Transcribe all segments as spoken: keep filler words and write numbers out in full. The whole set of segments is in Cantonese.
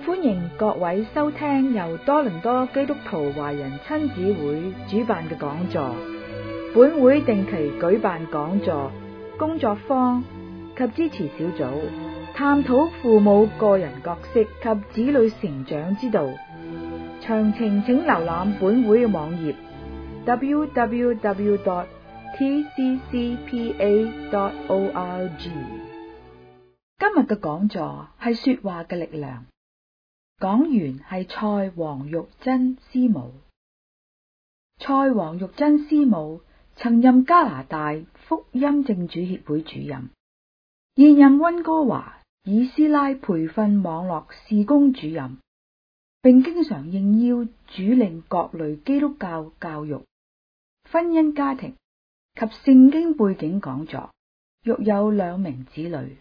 歡迎各位收聽由多倫多基督徒華人親子會主辦嘅講座。本會定期舉辦講座、工作坊及支持小組，探討父母個人角色及子女成長之道。詳情請瀏覽本會嘅網頁 double-u double-u double-u dot t c c p a dot org。今日嘅講座係說話嘅力量，講員係蔡黃玉珍師母。蔡黃玉珍師母曾任加拿大福音正主協會主任，現任溫哥華以斯拉培訓網絡事工主任，並經常應邀主領各類基督教教育、婚姻家庭及聖經背景講座，育有兩名子女。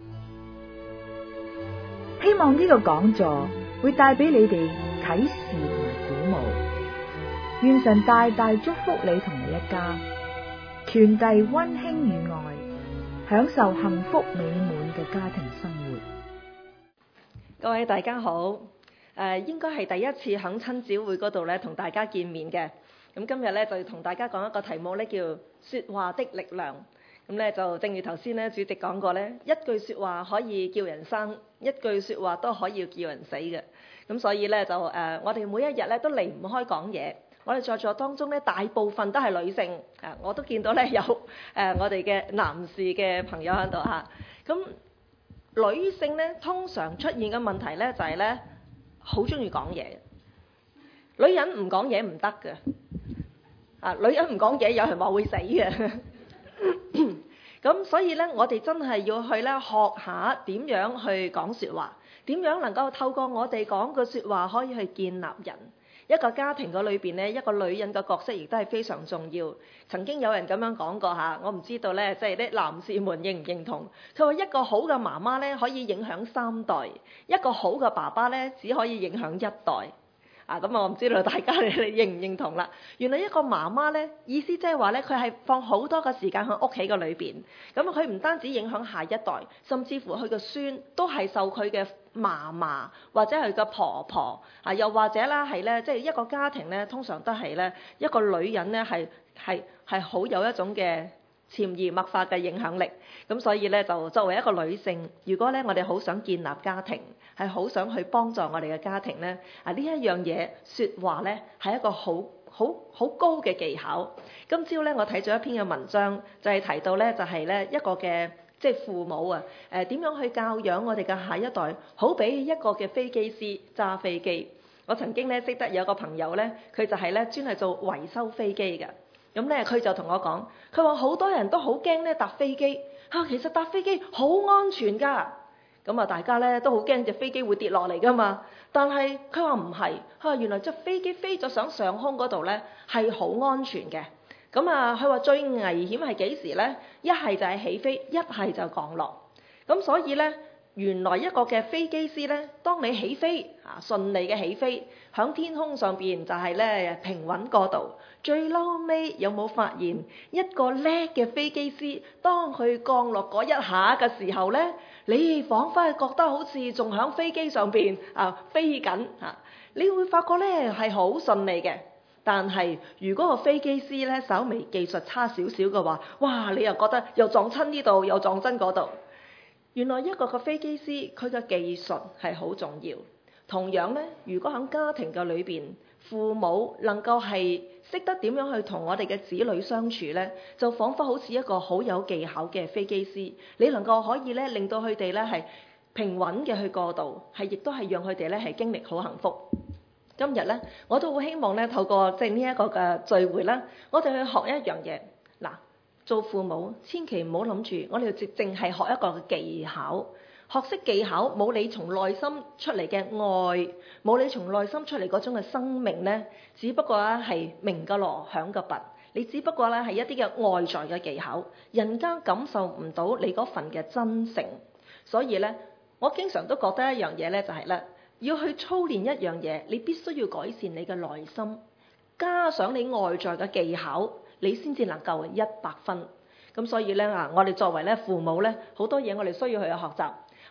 希望呢個講座會帶俾你哋啟示同埋鼓舞，願神大大祝福你同你一家，傳遞溫馨與愛，享受幸福美滿嘅家庭生活。 各位大家好，誒、呃、應該係第一次喺親子會嗰度咧同大家見面嘅。咁今日咧就同大家講一個題目咧，叫說話的力量。咁咧就正如頭先咧主席講過咧，一句說話可以叫人生，一句說話都可以叫人死嘅。咁所以咧就誒、呃，我哋每一日咧都離唔開講嘢。我哋在座當中咧大部分都係女性，啊，我都見到咧有誒、呃、我哋嘅男士嘅朋友喺度嚇。咁、啊、女性咧通常出現嘅問題咧就係咧好中意講嘢。女人唔講嘢唔得嘅，啊，女人唔講嘢有人話會死嘅。咁所以咧，我哋真係要去咧學下點樣去講説話，點樣能夠透過我哋講嘅説話可以去建立人。一個家庭嘅裏邊咧，一個女人嘅角色亦都係非常重要。曾經有人咁樣講過嚇，我唔知道咧，即係啲男士們認唔認同？佢話一個好嘅媽媽咧，可以影響三代；一個好嘅爸爸咧，只可以影響一代。啊，咁我唔知道大家你認唔認同啦？原來一個媽媽咧，意思即係話咧，佢係放好多嘅時間喺屋企嘅裏邊。咁佢唔單止影響下一代，甚至乎佢嘅孫都係受佢嘅嫲嫲或者係個婆婆啊，又或者啦係咧，即係一個家庭咧，通常都係咧一個女人咧係係係好有一種嘅潛移默化嘅影響力。咁所以咧就作為一個女性，如果咧我哋好想建立家庭，係好想去幫助我哋嘅家庭咧，啊呢一樣嘢説話咧係一個好好好高嘅技巧。今朝咧我睇咗一篇嘅文章，就係提到咧就係咧一個嘅即係父母啊，誒點樣去教養我哋嘅下一代，好比一個嘅飛機師揸飛機。我曾經咧識得有個朋友咧，佢就係咧專係做維修飛機嘅。咁咧佢就同我講，佢話好多人都好驚咧搭飛機嚇，其實搭飛機好安全㗎。咁啊，大家咧都好驚隻飛機會跌落嚟㗎嘛。但係佢話唔係，佢話原來隻飛機飛咗上上空嗰度咧係好安全嘅。咁啊，佢話最危險係幾時咧？一係就係起飛，一係就降落。咁所以咧，原來一個嘅飛機師咧，當你起飛啊順利嘅起飛，響天空上邊就係咧平穩過渡。最嬲尾有冇發現一個叻嘅飛機師，當佢降落嗰一下嘅時候咧，你彷彿係覺得好似仲響飛機上邊啊飛緊啊！你會發覺咧係好順利嘅。但係如果個飛機師咧稍微技術差少少嘅話，哇！你又覺得又撞親呢度，又撞親嗰度。原來一個個飛機師佢嘅技術係好重要。同樣咧，如果喺家庭嘅裏邊，父母能夠係識得點樣去同我哋嘅子女相處咧，就彷彿好似一個好有技巧嘅飛機師，你能夠可以咧令到佢哋咧係平穩嘅去過渡，係亦都係讓佢哋咧係經歷好幸福。今日咧，我都好希望咧透過即係呢一個嘅聚會啦，我哋去學一樣嘢。嗱，做父母千祈唔好諗住我哋淨淨係學一個嘅技巧。學識技巧冇你從內心出嚟嘅愛，冇你從內心出嚟嗰種嘅生命咧，只不過咧係鳴嘅鑼響嘅鈸，你只不過咧係一啲嘅外在嘅技巧，人家感受唔到你嗰份嘅真誠。所以咧，我經常都覺得一樣嘢咧就係咧，要去操練一樣嘢，你必須要改善你嘅內心，加上你外在嘅技巧，你先至能夠一百分。咁所以咧啊，我哋作為咧父母咧，好多嘢我哋需要去學習。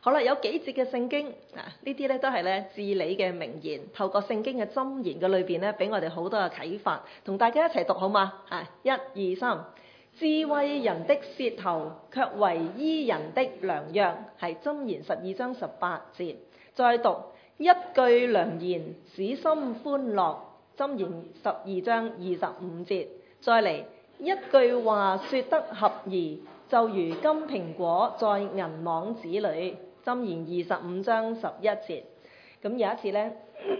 好啦，有幾節嘅聖經啊，呢啲咧都係咧至理嘅名言，透過聖經嘅箴言嘅裏邊咧，俾我哋好多嘅啟發，同大家一齊讀好嗎？啊，一二三，智慧人的舌頭，卻為醫人的良藥，係箴言十二章十八節。再讀一句良言，使心歡樂，箴言十二章二十五節。再嚟一句話說得合宜，就如金蘋果在銀網子裏，箴言二十五章十一節。咁有一次呢，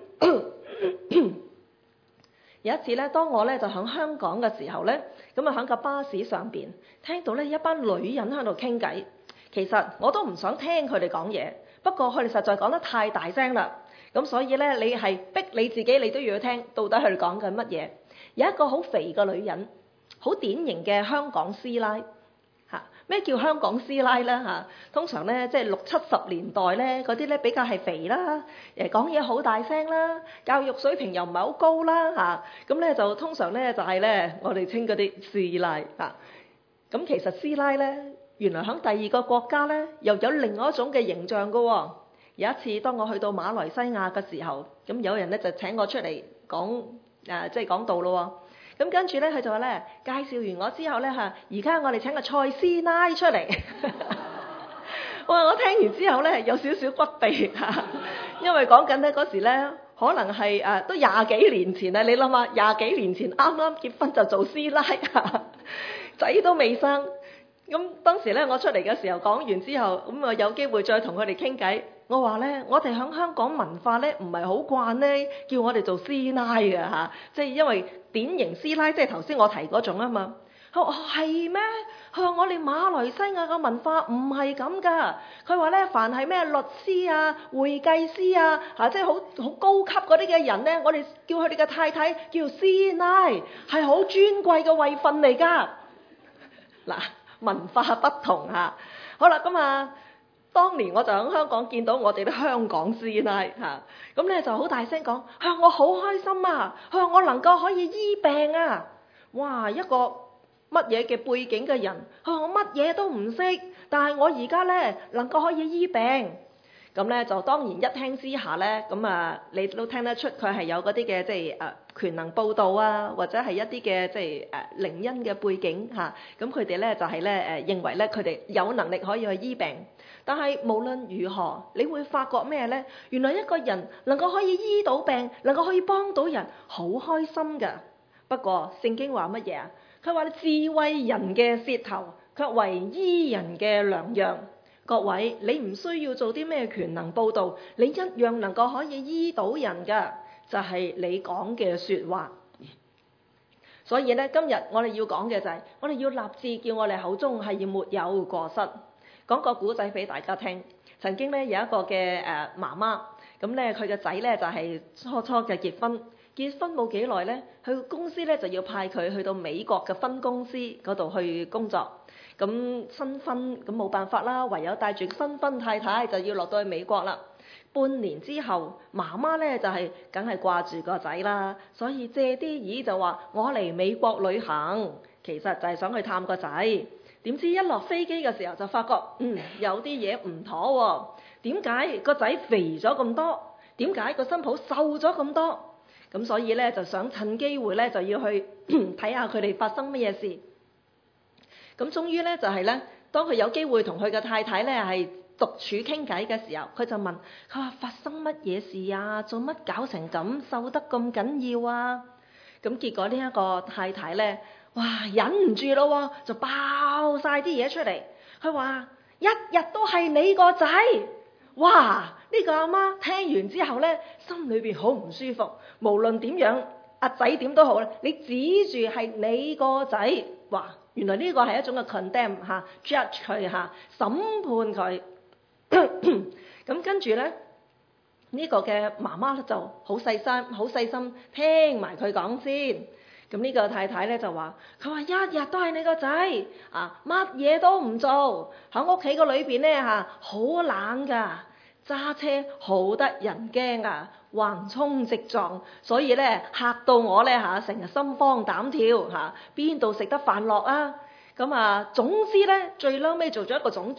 有一次呢，當我呢就喺香港嘅時候呢，咁啊喺個巴士上邊聽到呢一班女人喺度傾偈。其實我都唔想聽佢哋講嘢，不過佢哋實在講得太大聲啦。咁所以呢，你係逼你自己，你都要去聽到底佢哋講緊乜嘢。有一個好肥嘅女人，好典型嘅香港師奶。咩叫香港師奶咧嚇？通常咧即係六七十年代咧嗰啲咧比較係肥啦，誒講嘢好大聲啦，教育水平又唔係好高啦嚇，咁咧就通常咧就係咧我哋稱嗰啲師奶嚇。咁其實師奶咧原來喺第二個國家咧又有另外一種嘅形象㗎喎。有一次當我去到馬來西亞嘅時候，咁有人咧就請我出嚟講誒即係講道咯喎。咁跟住咧，佢就話咧介紹完我之後咧嚇，而家我哋請個蔡師奶出嚟。哇！我聽完之後咧有少少骨痹嚇，因為講緊咧嗰時咧可能係誒、啊、都廿幾年前啊！你諗下，廿幾年前啱啱結婚就做師奶，仔都未生。咁當時咧我出嚟嘅時候講完之後，咁啊有機會再同佢哋傾偈。我話咧，我哋喺香港文化咧唔係好慣咧，叫我哋做師奶嘅嚇，即係因為典型師奶即係頭先我提嗰種啊嘛。佢話係咩？佢話我哋馬來西亞嘅文化唔係咁㗎。佢話咧，凡係咩律師啊、會計師啊嚇，即係好好高級嗰啲嘅人咧，我哋叫佢哋嘅太太叫師奶，係好尊貴嘅位份嚟㗎。嗱，文化不同嚇。好啦，咁啊。當年我就喺香港見到我哋啲香港師奶嚇，咁咧就好大聲講，佢話我好開心啊，佢話我能夠可以醫病啊，哇！一個乜嘢嘅背景嘅人，佢話我乜嘢都唔識，但係我而家咧能夠可以醫病，咁咧就當然一聽之下咧，咁啊你都聽得出佢係有嗰啲嘅即係誒權能報道啊，或者係一啲嘅即係誒靈恩嘅背景嚇，咁佢哋咧就係咧誒認為咧佢哋有能力可以去醫病。但係無論如何，你會發覺咩呢？原來一個人能夠可以醫到病，能夠可以幫到人，好開心㗎。不過聖經話乜嘢啊？佢話智慧人嘅舌頭，卻為醫人嘅良藥。各位，你唔需要做啲咩權能報道，你一樣能夠可以醫到人㗎，就係你講嘅説話。所以咧，今日我哋要講嘅就係，我哋要立志叫我哋口中係要沒有過失。講個古仔俾大家聽。曾經咧有一個嘅誒媽媽，咁咧佢嘅仔咧就係初初嘅結婚，結婚冇幾耐咧，佢公司咧就要派佢去到美國嘅分公司嗰度去工作。咁新婚咁冇辦法啦，唯有帶住新婚太太就要落到去美國啦。半年之後，媽媽咧就係梗係掛住個仔啦，所以借啲意就話我嚟美國旅行，其實就係想去探個仔。點知一落飛機嘅時候就發覺，嗯，有啲嘢唔妥喎。點解個仔肥咗咁多？點解個新抱瘦咗咁多？咁所以咧就想趁機會咧就要去睇下佢哋發生乜嘢事。咁終於咧就係咧，當佢有機會同佢嘅太太咧係獨處傾偈嘅時候，佢就問佢話發生乜嘢事啊？做乜搞成咁，瘦得咁緊要啊？咁結果呢一個太太咧，哇，忍唔住咯喎，就爆晒啲嘢出嚟。佢話一日都係你個仔。哇！呢個阿媽聽完之後咧，心裏邊好唔舒服。無論點樣，阿仔點都好咧，你指住係你個仔。哇！原來呢個係一種嘅 condemn 嚇 judge 佢嚇，審判佢。咁跟住咧，呢個嘅媽媽咧就好細心，好細心聽埋佢講先。咁呢個太太咧就話：佢話一日都係你個仔啊，乜嘢都唔做，喺屋企個裏邊咧嚇，好懶㗎，揸車好得人驚啊，橫衝直撞，所以咧嚇到我咧嚇，成日心慌膽跳嚇，邊度食得飯落啊？咁啊，總之咧最嬲尾做咗一個總結，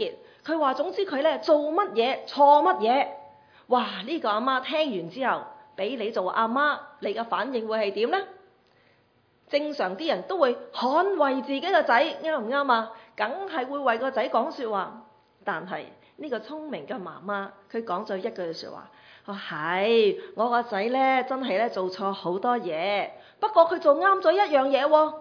佢話總之佢咧做乜嘢錯乜嘢。哇！呢個阿媽聽完之後，俾你做阿媽，你嘅反應會係點呢？正常啲人都會捍衛自己嘅仔，啱唔啱啊？梗係會為個仔講説話。但係呢個聰明嘅媽媽，佢講咗一句説話：我係我個仔咧，真係咧做錯好多嘢，不過佢做啱咗一樣嘢喎。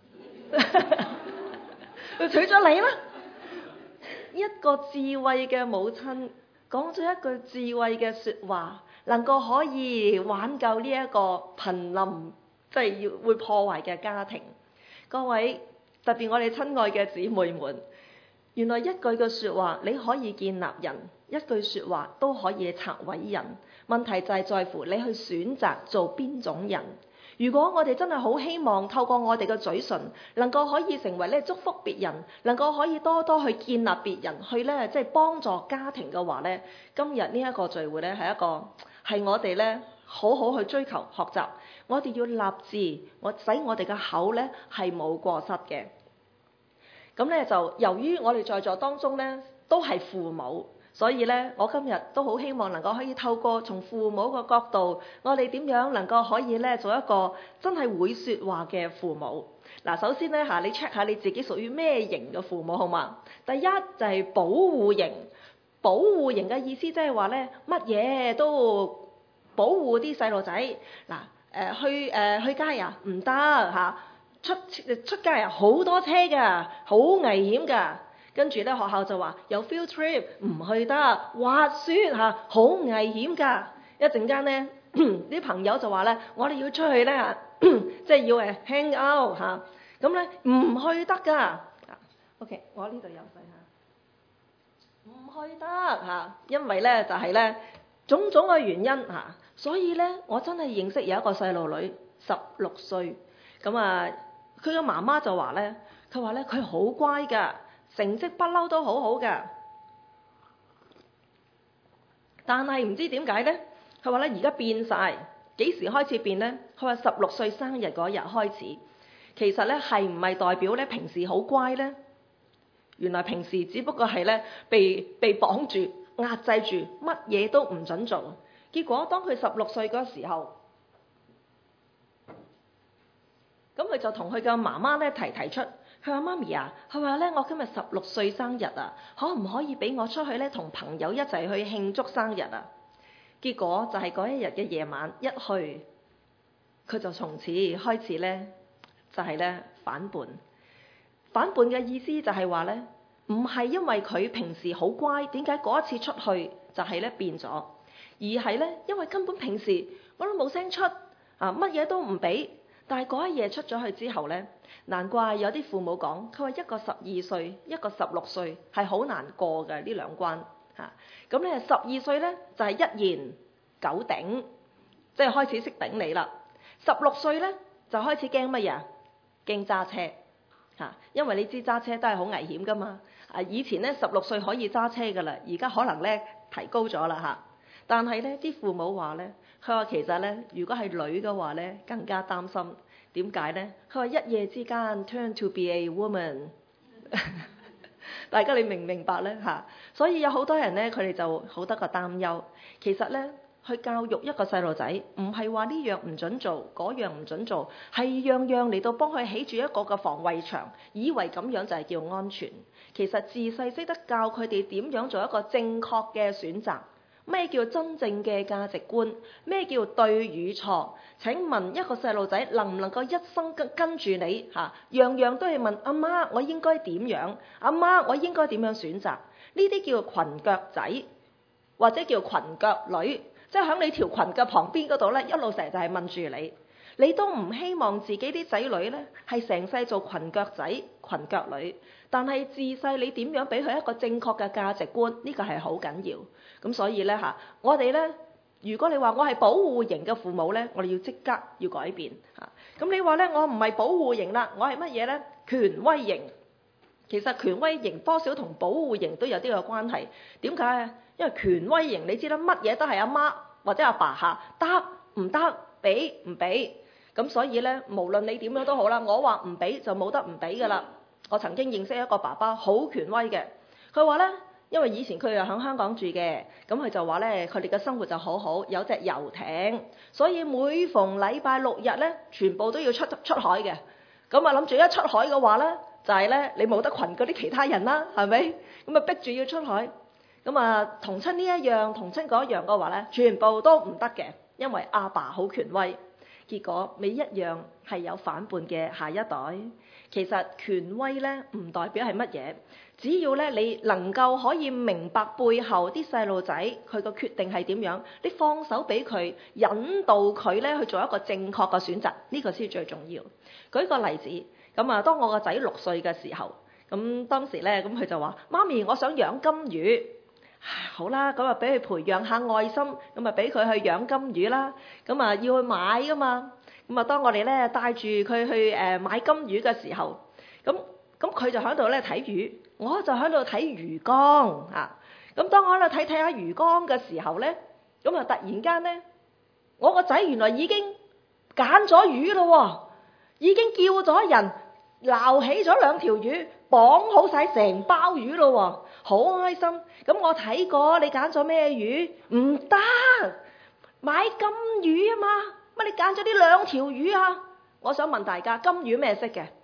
佢娶咗你啦！一個智慧嘅母親講咗一句智慧嘅説話，能夠可以挽救呢一個瀕臨即係要會破壞嘅家庭。各位，特別我哋親愛嘅姊妹們，原來一句嘅説話你可以建立人，一句説話都可以拆毀人。問題就係在乎你去選擇做邊種人。如果我哋真係好希望透過我哋嘅嘴唇，能夠可以成為咧祝福別人，能夠可以多多去建立別人，去咧即係幫助家庭嘅話咧，今日呢一個聚會咧係一個係我哋咧好好去追求學習。我哋要立志，我使我哋嘅口咧係冇過失嘅。咁咧就由於我哋在座當中咧都係父母。所以咧，我今日都好希望能夠可以透過從父母個角度，我哋點樣能夠可以咧做一個真係會説話嘅父母。嗱，首先咧嚇，你 check 下你自己屬於咩型嘅父母好嘛？第一就係保護型，保護型嘅意思即係話咧，乜嘢都保護啲細路仔。嗱，誒去誒去街啊，唔得嚇，出出街啊好多車㗎，好危險㗎。跟住咧，學校就話有 field trip 唔去得，滑雪嚇好危險㗎。一陣間咧，啲朋友就話咧，我哋要出去咧，即係要誒 hang out 嚇，咁咧唔去得㗎。OK， 我呢度有細嚇，唔去得嚇，因為咧就係咧種種嘅原因嚇，所以咧我真係認識有一個細路女十六歲，咁啊佢嘅媽媽就話咧，佢話咧佢好乖㗎。成績不嬲都好好㗎，但係唔知點解咧？佢話咧而家變晒，幾時開始變咧？佢話十六歲生日嗰日開始，其實咧係唔係代表咧平時好乖咧？原來平時只不過係咧被被綁住、壓制住，乜嘢都唔準做。結果當佢十六歲嗰時候，咁佢就同佢嘅媽媽咧提提出。佢話媽咪啊，佢話咧我今日十六歲生日啊，可唔可以俾我出去咧同朋友一齊去慶祝生日啊？結果就係嗰一日嘅夜晚一去，佢就從此開始咧就係咧反叛。反叛嘅意思就係話咧，唔係因為佢平時好乖，點解嗰一次出去就係咧變咗，而係咧因為根本平時我都冇聲出啊，乜嘢都唔俾。但係嗰一夜出咗去之後咧，難怪有啲父母講，佢話一個十二歲，一個十六歲係好難過嘅呢兩關嚇。咁咧十二歲咧就係一言九鼎，即係開始識頂你啦。十六歲咧就開始驚乜嘢？驚揸車嚇，因為你知揸車都係好危險噶嘛。啊，以前咧十六歲可以揸車噶啦，而家可能咧提高咗啦嚇。但係咧啲父母話咧。佢話其實咧，如果係女嘅話咧，更加擔心。點解咧？佢話一夜之間 turn to be a woman， 大家你明唔明白咧嚇？所以有好多人咧，佢哋就好得個擔憂。其實咧，去教育一個細路仔，唔係話呢樣唔準做，嗰樣唔準做，係樣樣嚟到幫佢起住一個嘅防衛牆，以為咁樣就係叫安全。其實自細識得教佢哋點樣做一個正確嘅選擇。咩叫真正嘅價值觀？咩叫對與錯？請問一個細路仔能唔能夠一生跟跟住你嚇、啊，樣樣都係問阿媽，我應該點樣？阿媽，我應該點樣選擇？呢啲叫裙腳仔，或者叫裙腳女，即係喺你條裙嘅旁邊嗰度咧，一路成日就係問住你。你都唔希望自己啲仔女咧係成世做裙腳仔、裙腳女，但係自細你點樣俾佢一個正確嘅價值觀？呢個係好緊要。咁所以咧嚇，我哋咧，如果你話我係保護型嘅父母咧，我哋要即刻要改變嚇。咁你話咧，我唔係保護型啦，我係乜嘢咧？權威型。其實權威型多少同保護型都有啲個關係。點解啊？因為權威型你知啦，乜嘢都係阿媽或者阿爸嚇，得唔得？俾唔俾？咁所以咧，無論你點樣都好啦，我話唔俾就冇得唔俾噶啦。我曾經認識一個爸爸好權威嘅，佢話咧， 因為以前佢又喺香港住嘅，咁佢就話咧，佢哋嘅生活就好好，有隻遊艇，所以每逢禮拜六日咧，全部都要出出海嘅。咁啊諗住一出海嘅話咧，就係咧你冇得群嗰啲其他人啦，係咪？咁啊逼住要出海，咁啊同親呢一樣，同親嗰一樣嘅話咧，全部都唔得嘅，因為阿爸好權威。結果你一樣係有反叛嘅下一代。其實權威咧唔代表係乜嘢，只要咧你能夠可以明白背後啲細路仔佢個決定係點樣，你放手俾佢，引導佢咧去做一個正確嘅選擇，呢個先最重要。舉個例子，咁啊，當我個仔六歲嘅時候，咁當時咧咁佢就話：媽咪，我想養金魚。好啦，咁啊俾佢培養下愛心，咁啊俾佢去養金魚啦。咁啊要去買噶嘛。咁啊當我哋咧帶住佢去誒買金魚嘅時候，咁咁佢就喺度咧睇魚，我就喺度睇魚缸啊。咁當我喺度睇睇下魚缸嘅時候咧，咁啊突然間咧，我個仔原來已經揀咗魚咯，已經叫咗人撈起咗兩條魚，綁好晒成包魚咯，好開心。咁我睇過你揀咗咩魚？唔得，買金魚啊嘛，乜你揀咗呢兩條魚啊？我想問大家，金魚咩色嘅？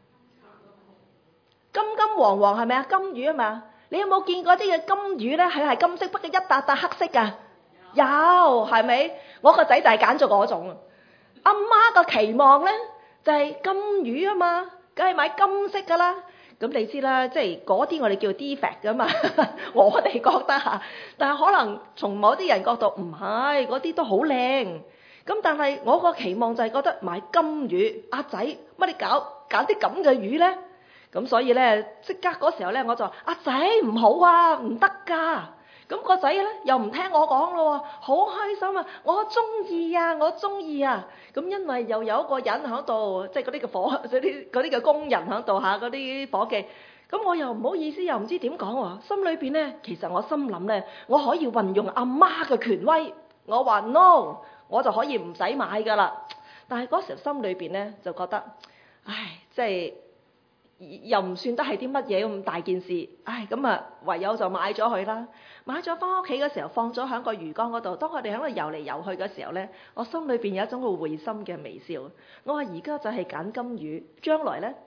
金金黃黃係咪啊？金魚啊嘛，你有冇見過啲嘅金魚咧？係係金色，不過一笪笪黑色噶？有，係咪？我個仔就係揀咗嗰種。阿媽個期望咧就係金魚啊嘛，梗係買金色噶啦。咁你知啦，即係嗰啲我哋叫 defect 噶嘛，我哋覺得嚇，但係可能從某啲人角度唔係，嗰啲都好靚。咁但係我個期望就係覺得買金魚，阿仔乜你搞揀啲咁嘅魚咧？咁所以咧即刻嗰時候咧我就話：阿仔唔好啊，唔得㗎。咁個仔咧又唔聽我講咯，好開心啊！我中意啊，我中意啊！咁因為又有一個人喺度，即係嗰啲嘅伙，嗰啲嗰啲嘅工人喺度嚇，嗰啲伙計。咁我又唔好意思，又唔知點講喎。心裏邊咧，其實我心諗咧，我可以運用阿媽嘅權威，我話 no，我就可以唔使買㗎啦。但係嗰時候心裏邊咧就覺得，唉，即係又唔算得係啲乜嘢咁大件事，唉，咁啊唯有就買咗佢啦。買咗翻屋企嘅時候，放咗喺個魚缸嗰度。當我哋喺度游嚟游去嘅時候咧，我心裏邊有一種好會心嘅微笑。我話而家就係揀金魚，將來咧，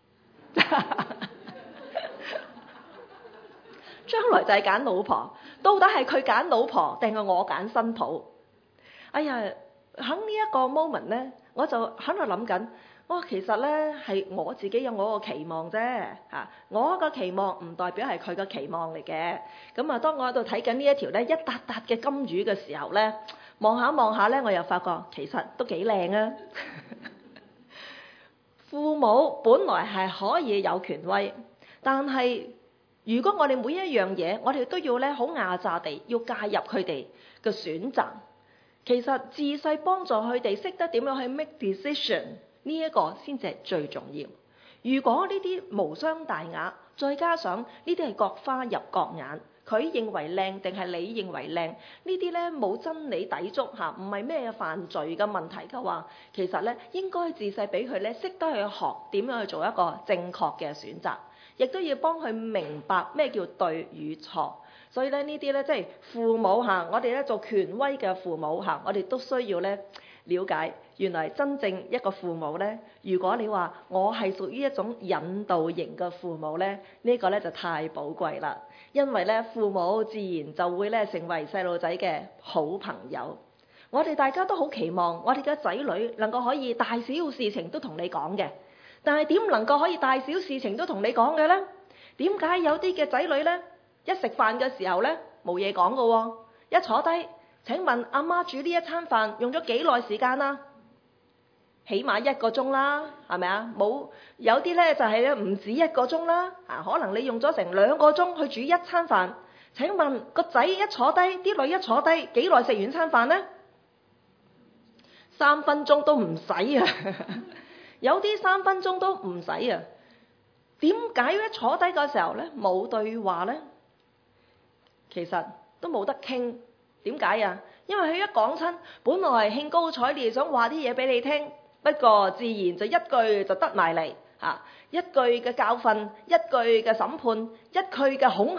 將來就係揀老婆。到底係佢揀老婆定係我揀新抱？哎呀，喺呢一個 moment 咧，我就喺度諗緊。哇，其實咧係我自己有我個期望啫嚇，我個期望唔代表係佢個期望嚟嘅。咁啊，當我喺度睇緊呢一條咧一笪笪嘅金魚嘅時候咧，望下望下咧，我又發覺其實都幾靚啊！父母本來係可以有權威，但係如果我哋每一樣嘢，我哋都要咧好壓榨地要介入佢哋嘅選擇，其實自細幫助佢哋識得點樣去 make decision。呢一個先至係最重要。如果呢啲無傷大雅，再加上呢啲係各花入各眼，佢認為靚定係你認為靚，呢啲咧冇真理抵觸嚇，唔係咩犯罪嘅問題嘅話，其實咧應該自細俾佢咧識得去學點樣去做一個正確嘅選擇，亦都要幫佢明白咩叫對與錯。所以咧呢啲咧即係父母嚇，我哋咧做權威嘅父母嚇，我哋都需要咧了解。原來真正一個父母咧，如果你話我係屬於一種引導型嘅父母咧，呢個咧就太寶貴啦。因為咧父母自然就會咧成為細路仔嘅好朋友。我哋大家都好期望我哋嘅仔女能夠可以大小事情都同你講嘅，但係點能夠可以大小事情都同你講嘅咧？點解有啲嘅仔女咧一食飯嘅時候咧冇嘢講㗎喎？一坐低，請問阿媽煮呢一餐飯用咗幾耐時間啊？起碼一個鐘啦，係咪啊？冇有啲咧就係唔止一個鐘啦，啊可能你用咗成兩個鐘去煮一餐飯。請問個仔一坐低，啲女一坐低，幾耐食完餐飯呢？三分鐘都唔使啊！有啲三分鐘都唔使啊！點解一坐低嘅時候咧冇對話咧？其實都冇得傾。點解啊？因為佢一講親，本來興高采烈想話啲嘢俾你聽。不過自然就一句就得埋嚟嚇，一句嘅教訓，一句嘅審判，一句嘅恐嚇，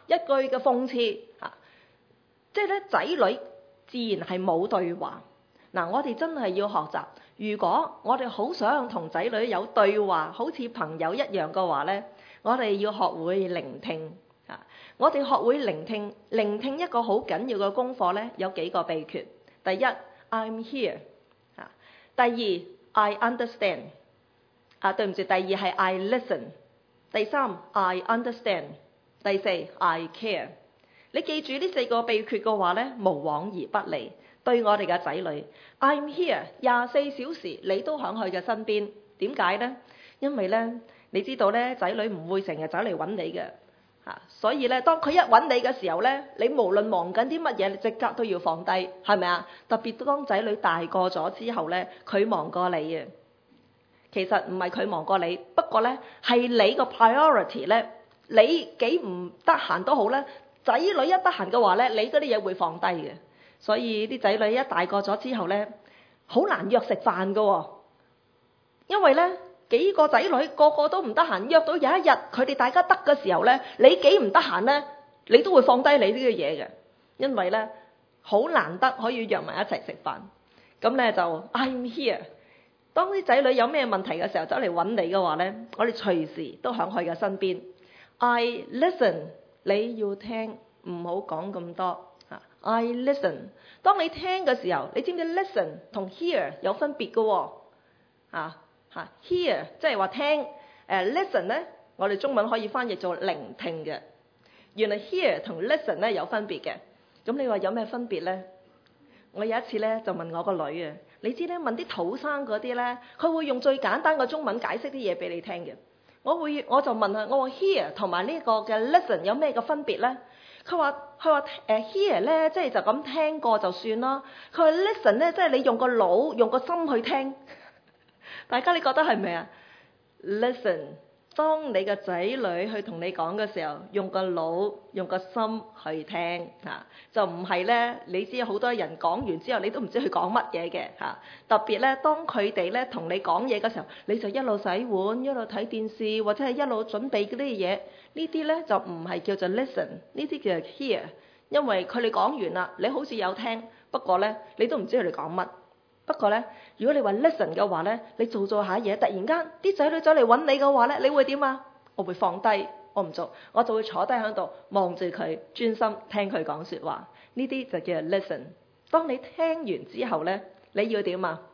一句嘅諷刺嚇，即係咧仔女自然係冇對話。嗱，我哋真係要學習，如果我哋好想同仔女有對話，好似朋友一樣嘅話咧，我哋要學會聆聽嚇。我哋學會聆聽，聆聽一個好緊要嘅功課咧，有幾個秘訣。第一 ，I'm here 嚇。第二 ，I understand。啊，對唔住，第二係 I listen。第三 ，I understand。第四 ，I care。你記住呢四個秘訣嘅話咧，無往而不利。對我哋嘅仔女 ，I'm here，廿四小時你都喺佢嘅身邊。點解咧？因為咧，你知道咧，仔女唔會成日走嚟揾你嘅嚇，所以咧，當佢一揾你嘅時候咧，你無論忙緊啲乜嘢，你即刻都要放低，係咪啊？特別當仔女大個咗之後咧，佢忙過你啊。其實唔係佢忙過你，不過咧係你個 priority 咧，你幾唔得閒都好咧，仔女一得閒嘅話咧，你嗰啲嘢會放低嘅。所以啲仔女一大個咗之後咧，好難約食飯㗎喎，因為咧幾個仔女個個都唔得閒，約到有一日佢哋大家得嘅時候咧，你幾唔得閒咧，你都會放低你呢個嘢嘅，因為咧好難得可以約埋一齊食飯。咁咧就 I'm here。當啲仔女有咩問題嘅時候走嚟揾你嘅話咧，我哋隨時都喺佢嘅身邊。I listen， 你要聽，唔好講咁多。I listen。當你聽嘅時候，你知唔知 listen 同 hear 有分別嘅喎？啊嚇 hear 即係話聽，誒 listen 咧，我哋中文可以翻譯做聆聽嘅。原來 hear 同 listen 咧有分別嘅。咁你話有咩分別咧？我有一次咧就問我個女啊，你知咧問啲土生嗰啲咧，佢會用最簡單嘅中文解釋啲嘢俾你聽嘅。我會我就問佢，我話 hear 同埋呢個嘅 listen 有咩嘅分別咧？佢話佢話誒 hear 咧，即係就咁聽過就算啦。佢話 listen 咧，即係你用個腦用個心去聽。大家你覺得係咪啊 ？Listen， 當你個仔女去同你講嘅時候，用個腦用個心去聽嚇，就唔係咧。你知好多人講完之後，你都唔知佢講乜嘢嘅嚇。特別咧，當佢哋咧同你講嘢嘅時候，你就一路洗碗，一路睇電視，或者係一路準備嗰啲嘢。呢啲咧就唔係叫做 listen， 呢啲叫做 hear。因為佢哋講完啦，你好似有聽，不過咧你都唔知佢哋講乜。不過咧，如果你話 listen 嘅話咧，你做做下嘢，突然間啲仔女走嚟揾你嘅話咧，你會點啊？我會放低，我唔做，我就會坐低喺度望住佢，專心聽佢講説話。呢啲就叫做 listen。當你聽完之後咧，你要點啊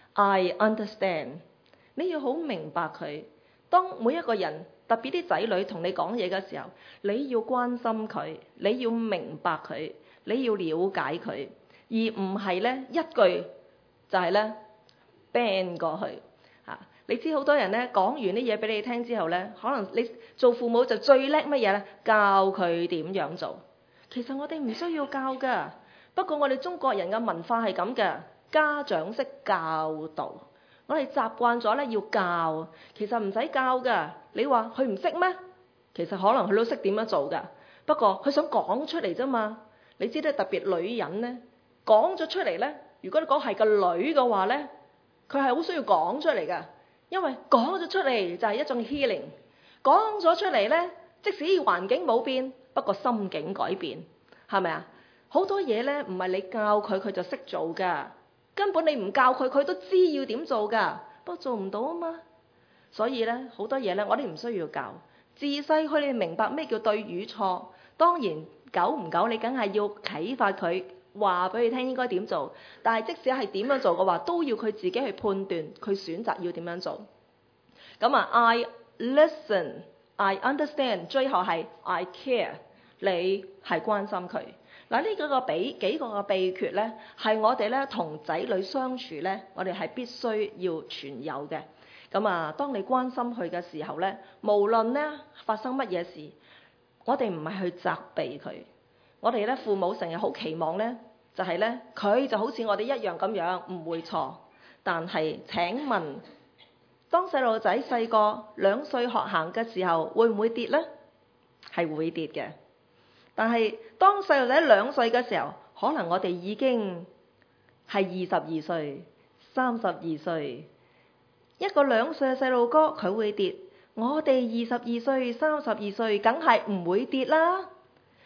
？I understand。你要好明白佢。當每一個人，特別啲仔女同你講嘢嘅時候，你要關心佢，你要明白佢，你要了解佢，而唔係咧一句就係咧 ban 過去嚇。你知好多人咧講完啲嘢俾你聽之後咧，可能你做父母就最叻乜嘢咧？教佢點樣做。其實我哋唔需要教㗎，不過我哋中國人嘅文化係咁嘅，家長式教導。我哋習慣咗咧要教，其實唔使教㗎。你話佢唔識咩？其實可能佢都識點樣做㗎。不過佢想講出嚟啫嘛。你知咧，特別女人咧講咗出嚟咧，如果你講係個女嘅話咧，佢係好需要講出嚟㗎。因為講咗出嚟就係一種 healing。講咗出嚟咧，即使環境冇變，不過心境改變，係咪啊？好多嘢咧唔係你教佢佢就識做㗎。根本你唔教佢，佢都知要點做㗎，不過做唔到啊嘛。所以咧，好多嘢咧，我哋唔需要教。自細佢哋明白咩叫對與錯。當然，久唔久你梗係要啟發佢，話俾佢聽應該點做。但係即使係點樣做嘅話，都要佢自己去判斷，佢選擇要點樣做。咁啊 ，I listen, I understand， 最後係 I care， 你係關心佢。嗱，呢幾個比幾個嘅秘訣咧，係我哋咧同仔女相處咧，我哋係必須要存有嘅。咁啊，當你關心佢嘅時候咧，無論咧發生乜嘢事，我哋唔係去責備佢。我哋咧父母成日好期望咧，就係咧佢就好似我哋一樣咁樣，唔會錯。但係請問，當細路仔細個兩歲學行嘅時候，會唔會跌咧？係會跌嘅。但係當細路仔兩歲嘅時候，可能我哋已經係二十二歲、三十二歲。一個兩歲嘅細路哥佢會跌，我哋二十二歲、三十二歲梗係唔會跌啦。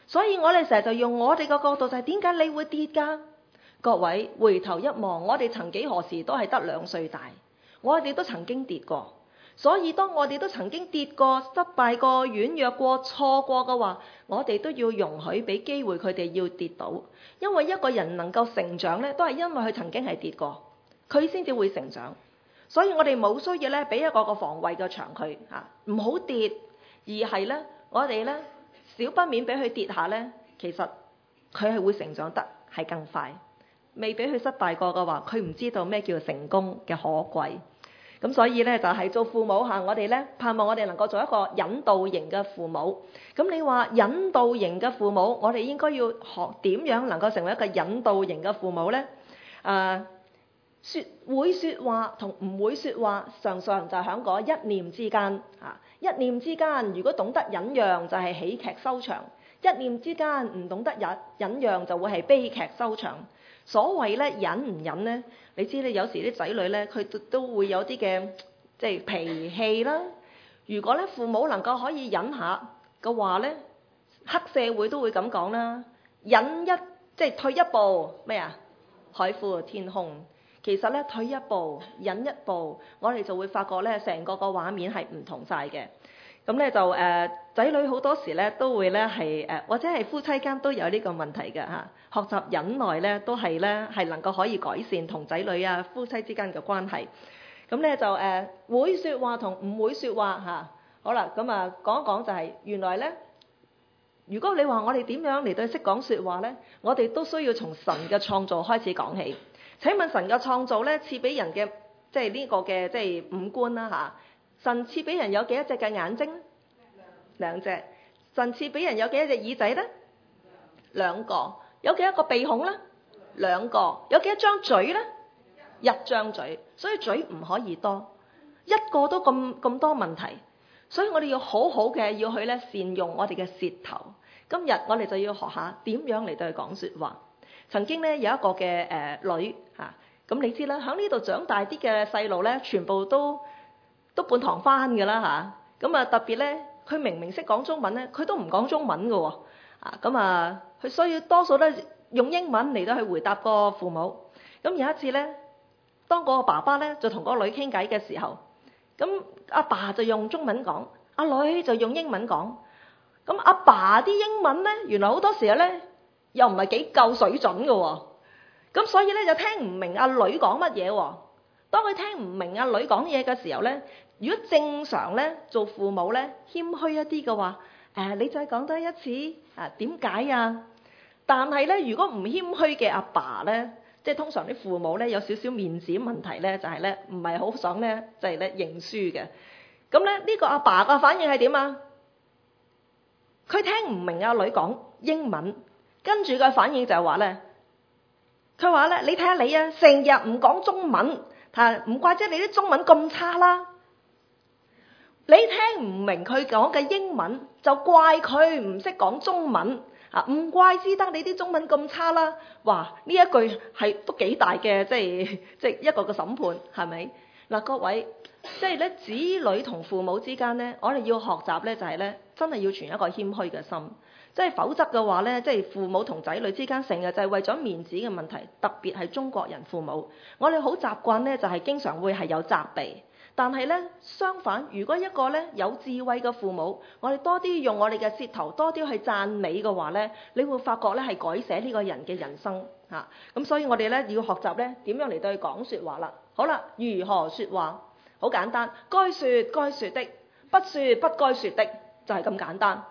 所以我哋成日就用我哋個角度就係點解你會跌㗎？各位回頭一望，我哋曾幾何時都係得兩歲大，我哋都曾經跌過。所以當我哋都曾經跌過、失敗過、軟弱過、錯過嘅話，我哋都要容許俾機會佢哋要跌倒。因為一個人能夠成長咧，都係因為佢曾經係跌過，佢先至會成長。所以我哋冇需要咧俾一個個防衛嘅牆佢嚇，唔好跌，而係咧我哋咧少不免俾佢跌下咧，其實佢係會成長得係更快。未俾佢失敗過嘅話，佢唔知道咩叫成功嘅可貴。咁所以咧就係做父母嚇，我哋咧盼望我哋能夠做一個引導型嘅父母。咁你話引導型嘅父母，我哋應該要學點樣能夠成為一個引導型嘅父母咧？啊，説會説話同唔會説話，常常就喺嗰一念之間啊！一念之間，如果懂得忍讓，就係喜劇收場；一念之間唔懂得忍忍讓，就會係悲劇收場。所謂咧忍唔忍咧？你知咧，有時啲仔女咧，佢都都會有啲嘅即係脾氣啦。如果咧父母能夠可以忍下嘅話咧，黑社會都會咁講啦。忍一即係退一步咩啊？海闊天空。其實咧退一步忍一步，我哋就會發覺咧成個個畫面係唔同晒嘅。咁咧就誒仔、呃、女好多時咧都會咧係誒或者係夫妻間都有呢個問題嘅嚇。學習忍耐咧都係咧係能夠可以改善同仔女啊夫妻之間嘅關係。咁咧就誒、呃、會説話同唔會説話嚇。好啦，咁啊講一講就係、是、原來咧，如果你話我哋點樣嚟到識講説話咧，我哋都需要從神嘅創造開始講起。請問神嘅創造咧賜俾人嘅即係呢個嘅即係五官啦嚇。神賜俾人有幾多隻嘅眼睛？兩隻。神賜俾人有幾多隻耳仔咧？兩個。有幾多個鼻孔咧？兩個。有幾多張嘴咧？一張嘴。所以嘴唔可以多，一個都咁咁多問題。所以我哋要好好嘅要去咧善用我哋嘅舌頭。今日我哋就要學下點樣嚟到去講説話。曾經咧有一個嘅誒、呃、女嚇，咁、啊、你知啦，喺呢度長大啲嘅細路咧，全部都都半唐番㗎啦嚇。咁啊特別咧，佢明明識講中文咧，佢都唔講中文㗎喎。啊咁啊，佢所以多數都用英文嚟到去回答個父母。咁有一次咧，當嗰個爸爸咧就同嗰個女傾偈嘅時候，咁阿爸就用中文講，阿女就用英文講。咁阿爸啲英文咧，原來好多時候咧又唔係幾夠水準㗎喎。咁所以咧就聽唔明阿女講乜嘢喎。當佢聽唔明阿女講嘢嘅時候咧，如果正常咧做父母咧謙虛一啲嘅話，誒、呃、你再講多一次啊？點解啊？但係咧，如果唔謙虛嘅阿爸咧，即係通常啲父母咧有少少面子問題咧，就係咧唔係好想咧就係咧認輸嘅。咁咧呢個阿爸嘅反應係點啊？佢聽唔明阿女講英文，跟住嘅反應就係話咧，佢話咧你睇下你啊，成日唔講中文，嚇唔怪之你啲中文咁差啦。你聽唔明佢講嘅英文，就怪佢唔識講中文啊！唔怪之得你啲中文咁差啦。哇！呢一句係都幾大嘅，即係即係一個嘅審判，係咪？嗱，各位，即係咧子女同父母之間咧，我哋要學習咧，就係咧，真係要存一個謙虛嘅心。即係否則嘅話咧，即係父母同仔女之間成日就係為咗面子嘅問題，特別係中國人父母，我哋好習慣咧，就係經常會係有責備。但係咧，相反，如果一個咧有智慧嘅父母，我哋多啲用我哋嘅舌頭，多啲去讚美嘅話咧，你會發覺咧係改寫呢個人嘅人生嚇。咁、啊、所以我哋咧要學習咧點樣嚟對佢講説話啦。好啦，如何説話？好簡單，該説該説的，不説不該説的，就係、是、咁簡單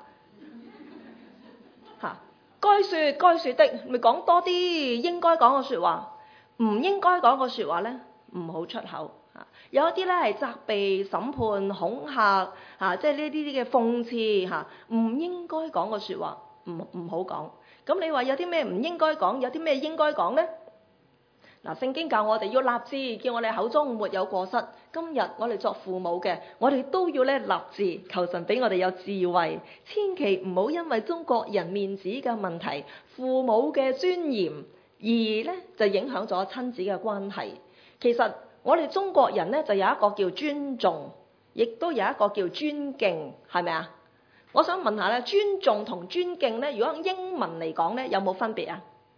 嚇、啊。該説該説的，咪講多啲應該講嘅説話，唔應該講嘅説話咧，唔好出口。有一啲咧係責備、審判、恐嚇，嚇，即係呢啲啲嘅諷刺嚇，唔應該講嘅説話，唔唔好講。咁你話有啲咩唔應該講，有啲咩應該講咧？嗱，聖經教我哋要立志，叫我哋口中沒有過失。今日我哋作父母嘅，我哋都要咧立志，求神俾我哋有智慧，千祈唔好因為中國人面子嘅問題、父母嘅尊嚴，而咧就影響咗親子嘅關係。其實我哋中國人咧就有一個叫尊重，亦都有一個叫尊敬，係咪啊？ 我想問下咧，尊重同尊敬咧，如果用英文嚟講咧，有冇分別啊？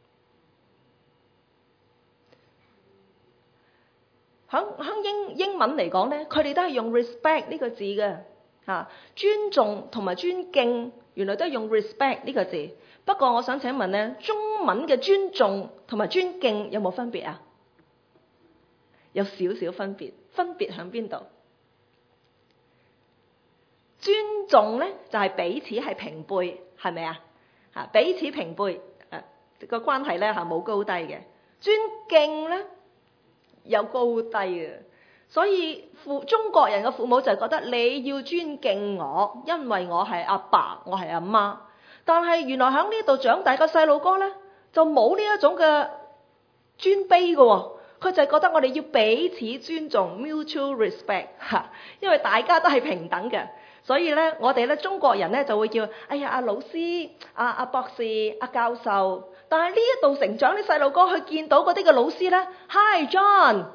響響英英文嚟講咧，佢哋都係用 respect 呢個字嘅嚇，尊重同埋尊敬原來都係用 respect 呢個字。不過我想請問咧，中文嘅尊重同埋尊敬有冇分別啊？有少少分別，分別喺邊度？尊重咧就係彼此係平輩，係咪啊？嚇，彼此平輩，誒個關係咧係冇高低嘅。尊敬咧有高低嘅，所以父中國人嘅父母就係覺得你要尊敬我，因為我係阿爸，我係阿媽。但係原來喺呢度長大嘅細路哥咧，就冇呢一種嘅尊卑嘅喎。佢就係覺得我哋要彼此尊重 ，mutual respect 嚇，因為大家都係平等嘅。所以咧，我哋咧中國人咧就會叫，哎呀，阿老師、阿阿博士、阿教授。但係呢一度成長啲細路哥，佢見到嗰啲嘅老師咧 ，Hi John，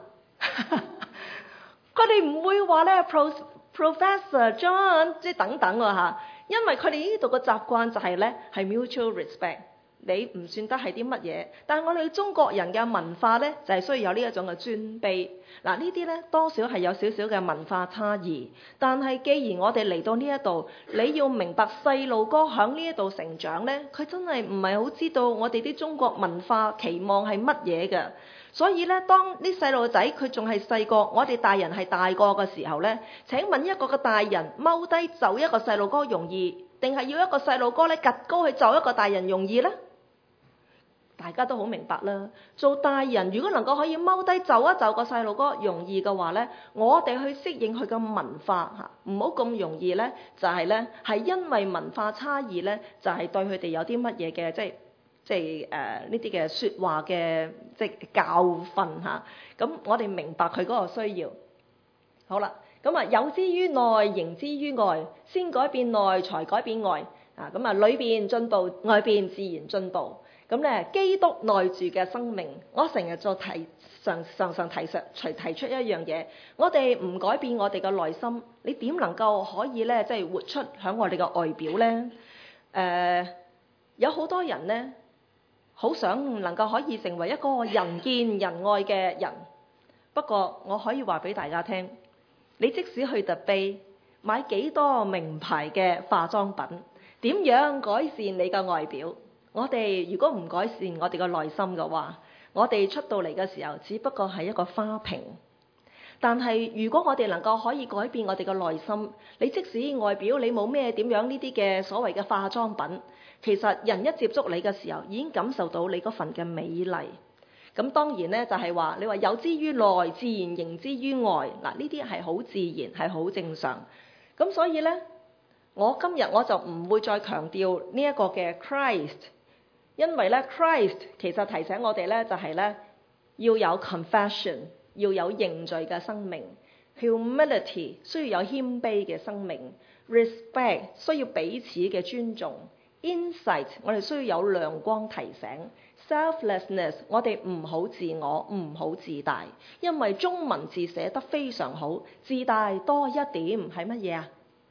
佢哋唔會話咧 Pro Professor John， 即係等等喎嚇，因為佢哋呢度嘅習慣就係咧係 mutual respect。你唔算得係啲乜嘢，但係我哋中國人嘅文化咧就係需要有呢一種嘅尊卑。嗱，呢啲咧多少係有少少嘅文化差異，但係既然我哋嚟到呢一度，你要明白細路哥喺呢一度成長咧，佢真係唔係好知道我哋啲中國文化期望係乜嘢嘅。所以咧，當啲細路仔佢仲係細個，我哋大人係大個嘅時候咧，請問一個嘅大人踎低就一個細路哥容易，定係要一個細路哥咧趌高去就一個大人容易咧？大家都好明白啦，做大人如果能夠可以踎低就一就個細路哥容易嘅話咧，我哋去適應佢嘅文化嚇，唔好咁容易咧，就係咧係因為文化差異咧，就係對佢哋有啲乜嘢嘅即係即係誒呢啲嘅説話嘅即係教訓嚇。咁我哋明白佢嗰個需要。好啦，咁啊有之於內，形之於外，先改變內，才改變外。啊，咁啊裏邊進步，外邊自然進步。咁咧，基督內住嘅生命，我成日就提常常常提實，隨提出一樣嘢，我哋唔改變我哋嘅內心，你點能夠可以咧，即係活出響我哋嘅外表咧？誒、呃，有好多人咧，好想能夠可以成為一個人見人愛嘅人。不過，我可以話俾大家聽，你即使去特卑買幾多名牌嘅化妝品，點樣改善你嘅外表？我哋如果唔改善我哋嘅內心嘅話，我哋出到嚟嘅時候，只不過係一個花瓶。但係如果我哋能夠可以改變我哋嘅內心，你即使外表你冇咩點樣呢啲嘅所謂嘅化妝品，其實人一接觸你嘅時候，已經感受到你嗰份嘅美麗。咁當然咧，就係話你話有之於內，自然形之於外。嗱，呢啲係好自然，係好正常。咁所以咧，我今日我就唔會再強調呢一個嘅 Christ。因為咧 Christ 其實提醒我哋咧就係咧要有 confession， 要有認罪嘅生命 ，humility 需要有謙卑嘅生命 ，respect 需要彼此嘅尊重 ，insight 我哋需要有亮光提醒 ，selflessness 我哋唔好自我，唔好自大，因為中文字寫得非常好，自大多一點係乜嘢啊？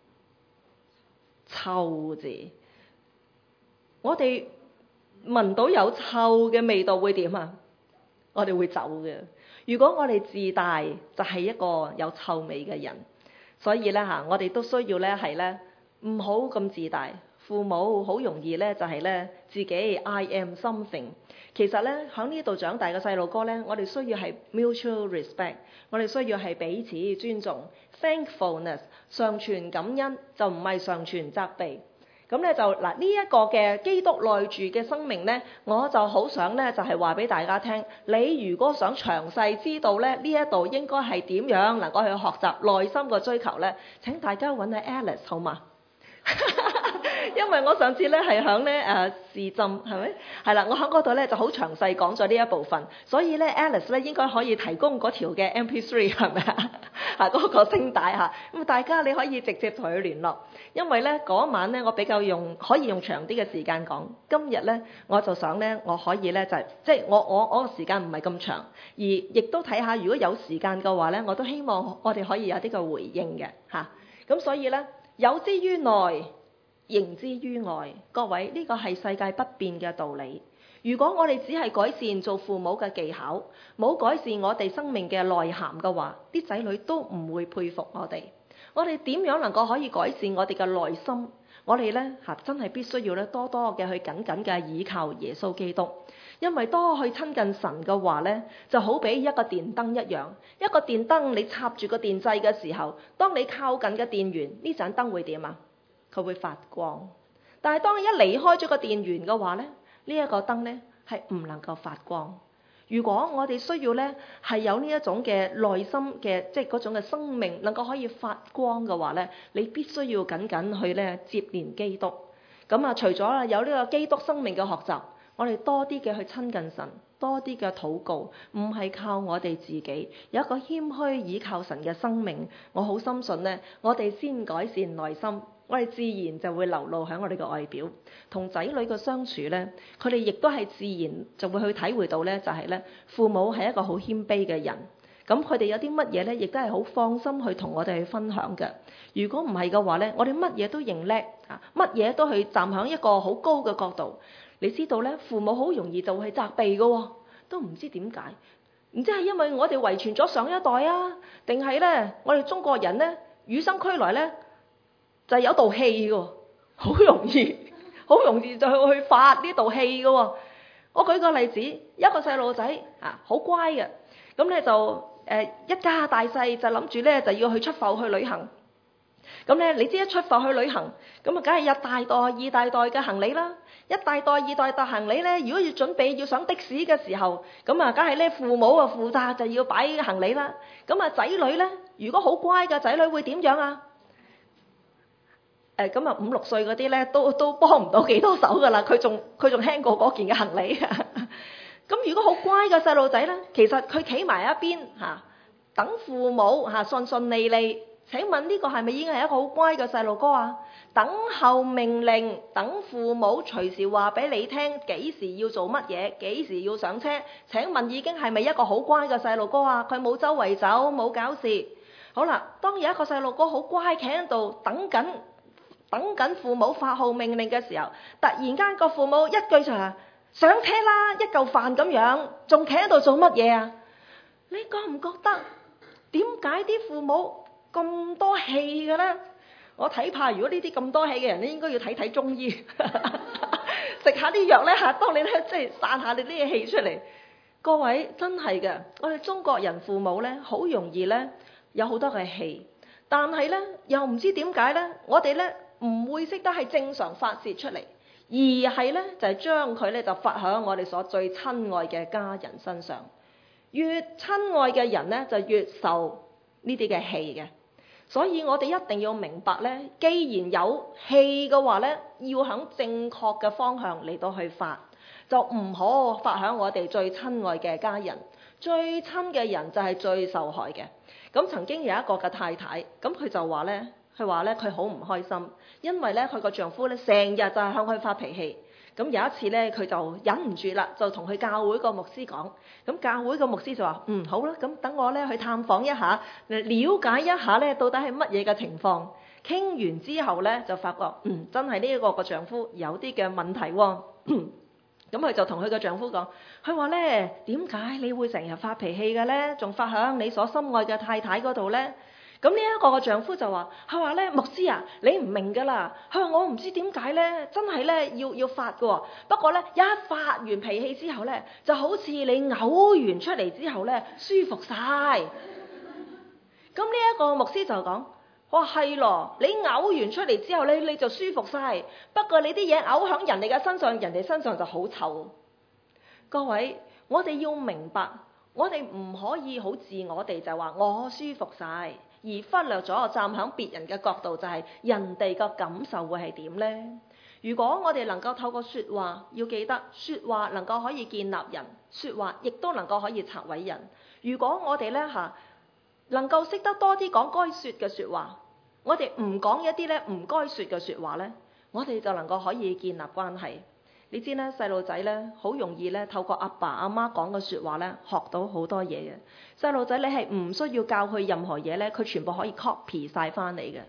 臭字，我哋。聞到有臭嘅味道會點啊？我哋會走嘅。如果我哋自大，就係一個有臭味嘅人。所以咧嚇，我哋都需要咧係咧唔好咁自大。父母好容易咧就係咧自己 I am something。其實咧喺呢度長大嘅細路哥咧，我哋需要係 mutual respect， 我哋需要係彼此尊重 ，thankfulness 常存感恩，就唔係常存責備。咁咧就嗱呢一個嘅基督內住嘅生命咧，我就好想咧就係話俾大家聽，你如果想詳細知道咧呢一度應該係點樣能夠去學習內心嘅追求咧，請大家揾下 Alice 好嘛？因為我上次咧係響咧誒視浸係咪？係啦，我喺嗰度咧就好詳細講咗呢一部分，所以咧 Alice 咧應該可以提供嗰條嘅 M P 三係咪啊？啊嗰個聲帶嚇，咁大家你可以直接同佢聯絡，因為咧嗰晚咧我比較用可以用長啲嘅時間講，今日咧我就想咧我可以咧就係即係我我我個時間唔係咁長，而亦都睇下如果有時間嘅話咧，我都希望我哋可以有啲嘅回應嘅嚇，咁所以咧有之於內。 形之於外。各位，呢個係世界不變嘅道理。如果我哋只係改善做父母嘅技巧，冇改善我哋生命嘅內涵嘅話，啲仔女都唔會佩服我哋。我哋點樣能夠可以改善我哋嘅內心？我哋咧嚇真係必須要咧多多嘅去緊緊嘅倚靠耶穌基督，因為多去親近神嘅話咧，就好比一個電燈一樣。一個電燈你插住個電掣嘅時候，當你靠近嘅電源，呢盞燈會點啊？佢會發光。但係當你一離開咗個電源嘅話咧，呢一個燈咧係唔能夠發光。如果我哋需要咧係有呢一種嘅內心嘅即係嗰種嘅生命能夠可以發光嘅話咧，你必須要緊緊去咧接連基督。咁啊，除咗有呢個基督生命嘅學習，我哋多啲嘅去親近神，多啲嘅禱告，唔係靠我哋自己，有一個謙虛倚靠神嘅生命。我好深信咧，我哋先改善內心，我哋自然就會流露喺我哋嘅外表。同仔女嘅相處咧，佢哋亦都係自然就會去體會到咧，就係咧父母係一個好謙卑嘅人。咁佢哋有啲乜嘢咧，亦都係好放心去同我哋去分享嘅。如果唔係嘅話咧，我哋乜嘢都認叻啊，乜嘢都去站喺一個好高嘅角度。你知道咧，父母好容易就會去責備嘅喎，都唔知點解。唔知係因為我哋遺傳咗上一代啊，定係咧我哋中國人咧與生俱來咧就係有道氣嘅，好容易。好容易就去發呢道氣嘅喎。我舉個例子，一個細路仔啊，好乖嘅，咁咧就誒、呃、一家大細就諗住咧就要去出埠去旅行。咁咧你知一出埠去旅行，咁啊梗係一大袋、二大袋嘅行李啦。一大袋、二大袋行李咧，如果要準備要上的士嘅時候，咁啊梗係咧父母啊負責就要擺行李啦。咁啊仔女咧，如果好乖嘅仔女會點樣啊？誒咁啊，五六歲嗰啲咧都都幫唔到幾多手噶啦，佢仲佢仲輕過嗰件嘅行李。咁如果好乖嘅細路仔咧，其實佢企埋一邊嚇、啊，等父母嚇、啊、順順利利。請問呢個係咪已經係一個好乖嘅細路哥啊？等候命令，等父母隨時話俾你聽幾時要做乜嘢，幾時要上車。請問已經係咪一個好乖嘅細路哥啊？佢冇周圍走，冇搞事。好啦，當有一個細路哥好乖，企喺度等緊。等緊父母發號命令嘅時候，突然間個父母一句就話上車啦，一嚿飯咁樣，仲企喺度做乜嘢啊？你覺唔覺得點解啲父母咁多氣嘅咧？我睇怕如果呢啲咁多氣嘅人咧，應該要睇睇中醫，食下啲藥咧嚇，當你咧即係散下你啲氣出嚟。各位真係嘅，我哋中國人父母咧好容易咧有好多嘅氣，但係咧又唔知點解咧，我哋咧。唔會識得係正常發泄出嚟，而係咧就係將佢咧就發響我哋所最親愛嘅家人身上。越親愛嘅人咧就越受呢啲嘅氣嘅，所以我哋一定要明白咧，既然有氣嘅話咧，要響正確嘅方向嚟到去發，就唔好發響我哋最親愛嘅家人。最親嘅人就係最受害嘅。咁曾經有一個嘅太太，咁佢就話咧。佢話咧，佢好唔開心，因為咧佢個丈夫咧成日就係向佢發脾氣。咁有一次咧，佢就忍唔住啦，就同佢教會個牧師講。咁教會個牧師就話：嗯，好啦，咁等我咧去探訪一下，嚟了解一下咧到底係乜嘢嘅情況。傾完之後咧，就發覺嗯真係呢一個個丈夫有啲嘅問題喎、哦。咁佢就同佢個丈夫講，佢話咧，點解你會成日發脾氣嘅咧？仲發響你所心愛嘅太太嗰度咧？咁呢一個個丈夫就話：佢話咧，牧師啊，你唔明㗎啦。佢話我唔知點解咧，真係咧要要發㗎。不過咧，一發完脾氣之後咧，就好似你嘔完出嚟之後咧，舒服晒。咁呢一個牧師就講：哇，係咯，你嘔完出嚟之後咧，你就舒服晒。不過你啲嘢嘔響人哋嘅身上，人哋身上就好臭。各位，我哋要明白，我哋唔可以好自我地就話我舒服晒。而忽略咗站喺別人嘅角度，就係人哋嘅感受會係點呢？如果我哋能夠透過説話，要記得説話能夠可以建立人，説話亦都能夠可以拆毀人。如果我哋咧嚇能夠識得多啲講該説嘅説話，我哋唔講一啲咧唔該説嘅説話咧，我哋就能夠可以建立關係。你知咧，細路仔咧好容易咧透過阿爸阿媽講嘅説話咧學到好多嘢嘅。細路仔你係唔需要教佢任何嘢咧，佢全部可以 copy 晒翻嚟嘅。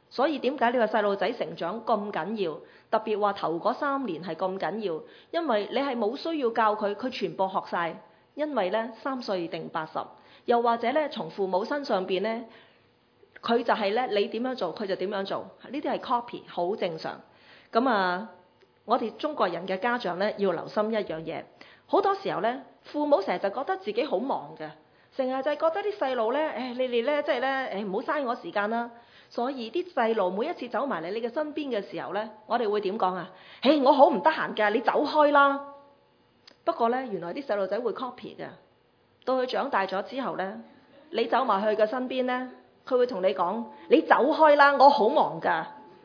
所以點解呢個細路仔成長咁緊要？特別話頭嗰三年係咁緊要，因為你係冇需要教佢，佢全部學晒。因為咧三歲定八十，又或者咧從父母身上邊咧，佢就係咧你點樣做，佢就點樣做。呢啲係 copy，好正常。咁啊，我哋中國人嘅家長咧要留心一樣嘢，好多時候咧父母成日就覺得自己好忙嘅，成日就係覺得啲細路咧，誒你哋咧即係咧誒唔好嘥我時間啦。所以啲細路每一次走埋嚟你嘅身邊嘅時候咧，我哋會點講啊？誒我好唔得閒㗎，你走開啦。不過咧，原來啲細路仔會 copy 嘅。到佢長大咗之後咧，你走埋去嘅身邊咧，佢會同你講：你走開啦，我好忙㗎。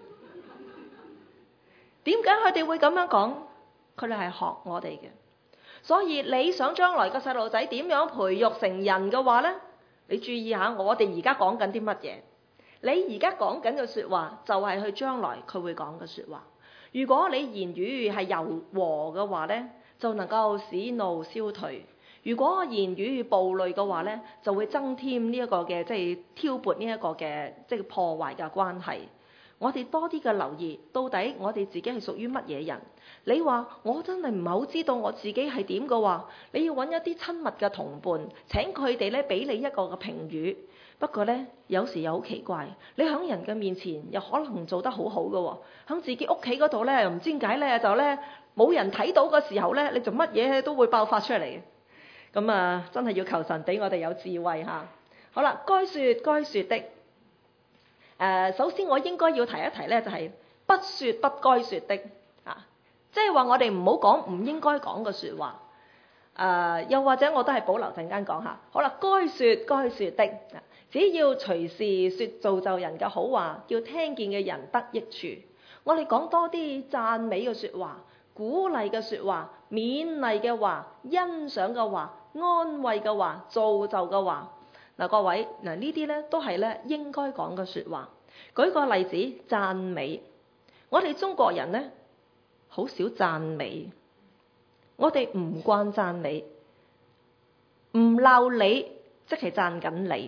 點解佢哋會咁樣講？佢哋係學我哋嘅。所以你想將來個細路仔點樣培育成人嘅話咧，你注意下我哋而家講緊啲乜嘢。你而家講緊嘅説話，就係佢將來佢會講嘅説話。如果你言語係柔和嘅話咧，就能夠使怒消退；如果言語暴戾嘅話咧，就會增添呢一個嘅即係挑撥呢一個嘅即係破壞嘅關係。我哋多啲嘅留意，到底我哋自己係屬於乜嘢人？你話我真係唔係好知道我自己係點嘅話，你要揾一啲親密嘅同伴，請佢哋咧俾你一個嘅評語。不過咧，有時又好奇怪，你喺人嘅面前又可能做得好好嘅喎，喺自己屋企嗰度咧又唔知點解咧就咧冇人睇到嘅時候咧，你就乜嘢都會爆發出嚟嘅。咁啊，真係要求神俾我哋有智慧嚇。好啦，該説該説的。誒、呃，首先我應該要提一提咧，就係、是、不説不該説的啊，即係話我哋唔好講唔應該講嘅説話。誒、呃，又或者我都係保留陣間講下。好啦，該説該説的。只要隨時説造就人嘅好話，叫聽見嘅人得益處。我哋講多啲讚美嘅説話、鼓勵嘅説話、勉勵嘅話、欣賞嘅話、安慰嘅話、造就嘅話。嗱，各位嗱，呢啲咧都係咧應該講嘅説話。舉個例子，讚美。我哋中國人咧好少讚美，我哋唔慣讚美，唔鬧你即係讚緊你。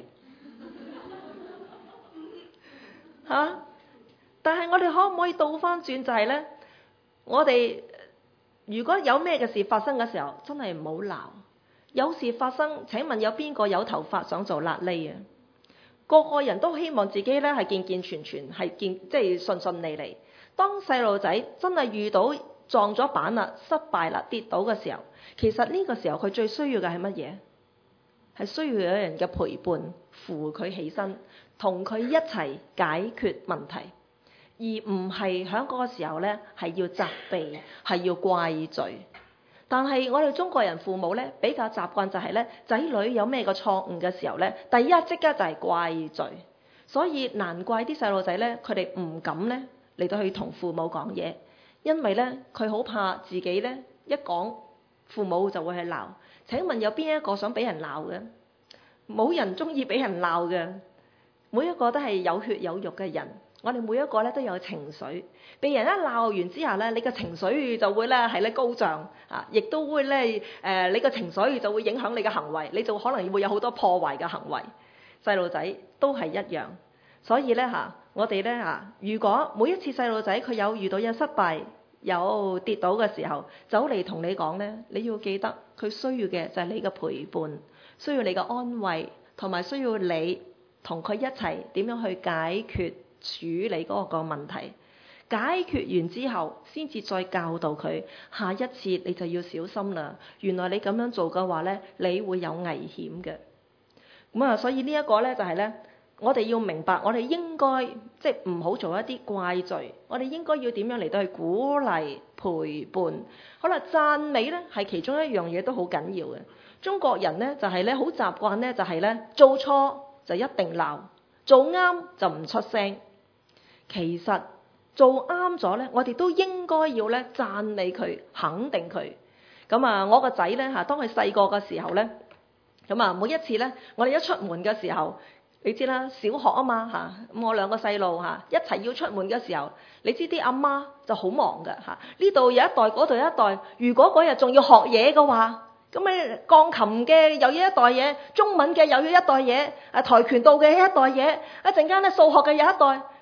嚇、啊！但係我哋可唔可以倒翻轉就係咧？我哋如果有咩嘅事發生嘅時候，真係唔好鬧。有事發生，請問有邊個有頭髮想做瘌痢啊？個個人都希望自己咧係健健全全，係健即係順順利利。當細路仔真係遇到撞咗板啦、失敗啦、跌倒嘅時候，其實呢個時候佢最需要嘅係乜嘢？係需要有人嘅陪伴，扶佢起身，同佢一齊解決問題，而唔係喺嗰個時候咧係要責備，係要怪罪。但係我哋中國人父母咧比較習慣就係咧，仔女有咩個錯誤嘅時候咧，第一即刻就係怪罪，所以難怪啲細路仔咧佢哋唔敢咧嚟到去同父母講嘢，因為咧佢好怕自己咧一講父母就會係鬧。請問有邊一個想俾人鬧嘅？冇人中意俾人鬧嘅，每一個都係有血有肉嘅人。我哋每一個咧都有情緒，被人一鬧完之後咧，你嘅情緒就會咧係咧高漲啊，亦都會咧誒、呃，你嘅情緒就會影響你嘅行為，你就可能會有好多破壞嘅行為。細路仔都係一樣，所以咧嚇，我哋咧嚇，如果每一次細路仔佢有遇到有失敗、有跌倒嘅時候，走嚟同你講咧，你要記得佢需要嘅就係你嘅陪伴，需要你嘅安慰，同埋需要你同佢一齊點樣去解決處理嗰個問題。解決完之後，先至再教導佢，下一次你就要小心啦。原來你咁樣做嘅話咧，你會有危險嘅。咁啊，所以呢一個咧就係咧，我哋要明白，我哋應該即係唔好做一啲怪罪，我哋應該要點樣嚟到去鼓勵陪伴。好啦，讚美咧係其中一樣嘢都好緊要嘅。中國人咧就係咧好習慣咧就係咧做錯就一定鬧，做啱就唔出聲。其實做啱咗咧，我哋都應該要咧讚美佢，肯定佢。咁啊，我個仔咧嚇，當佢細個嘅時候咧，咁啊每一次咧，我哋一出門嘅時候，你知啦，小學啊嘛嚇，咁我兩個細路嚇一齊要出門嘅時候，你知啲阿媽就好忙嘅嚇，呢度有一袋，嗰度有一袋。如果嗰日仲要學嘢嘅話，咁你鋼琴嘅又要一袋嘢，中文嘅又要一袋嘢，啊跆拳道嘅一袋嘢，一陣間咧數學嘅有一袋。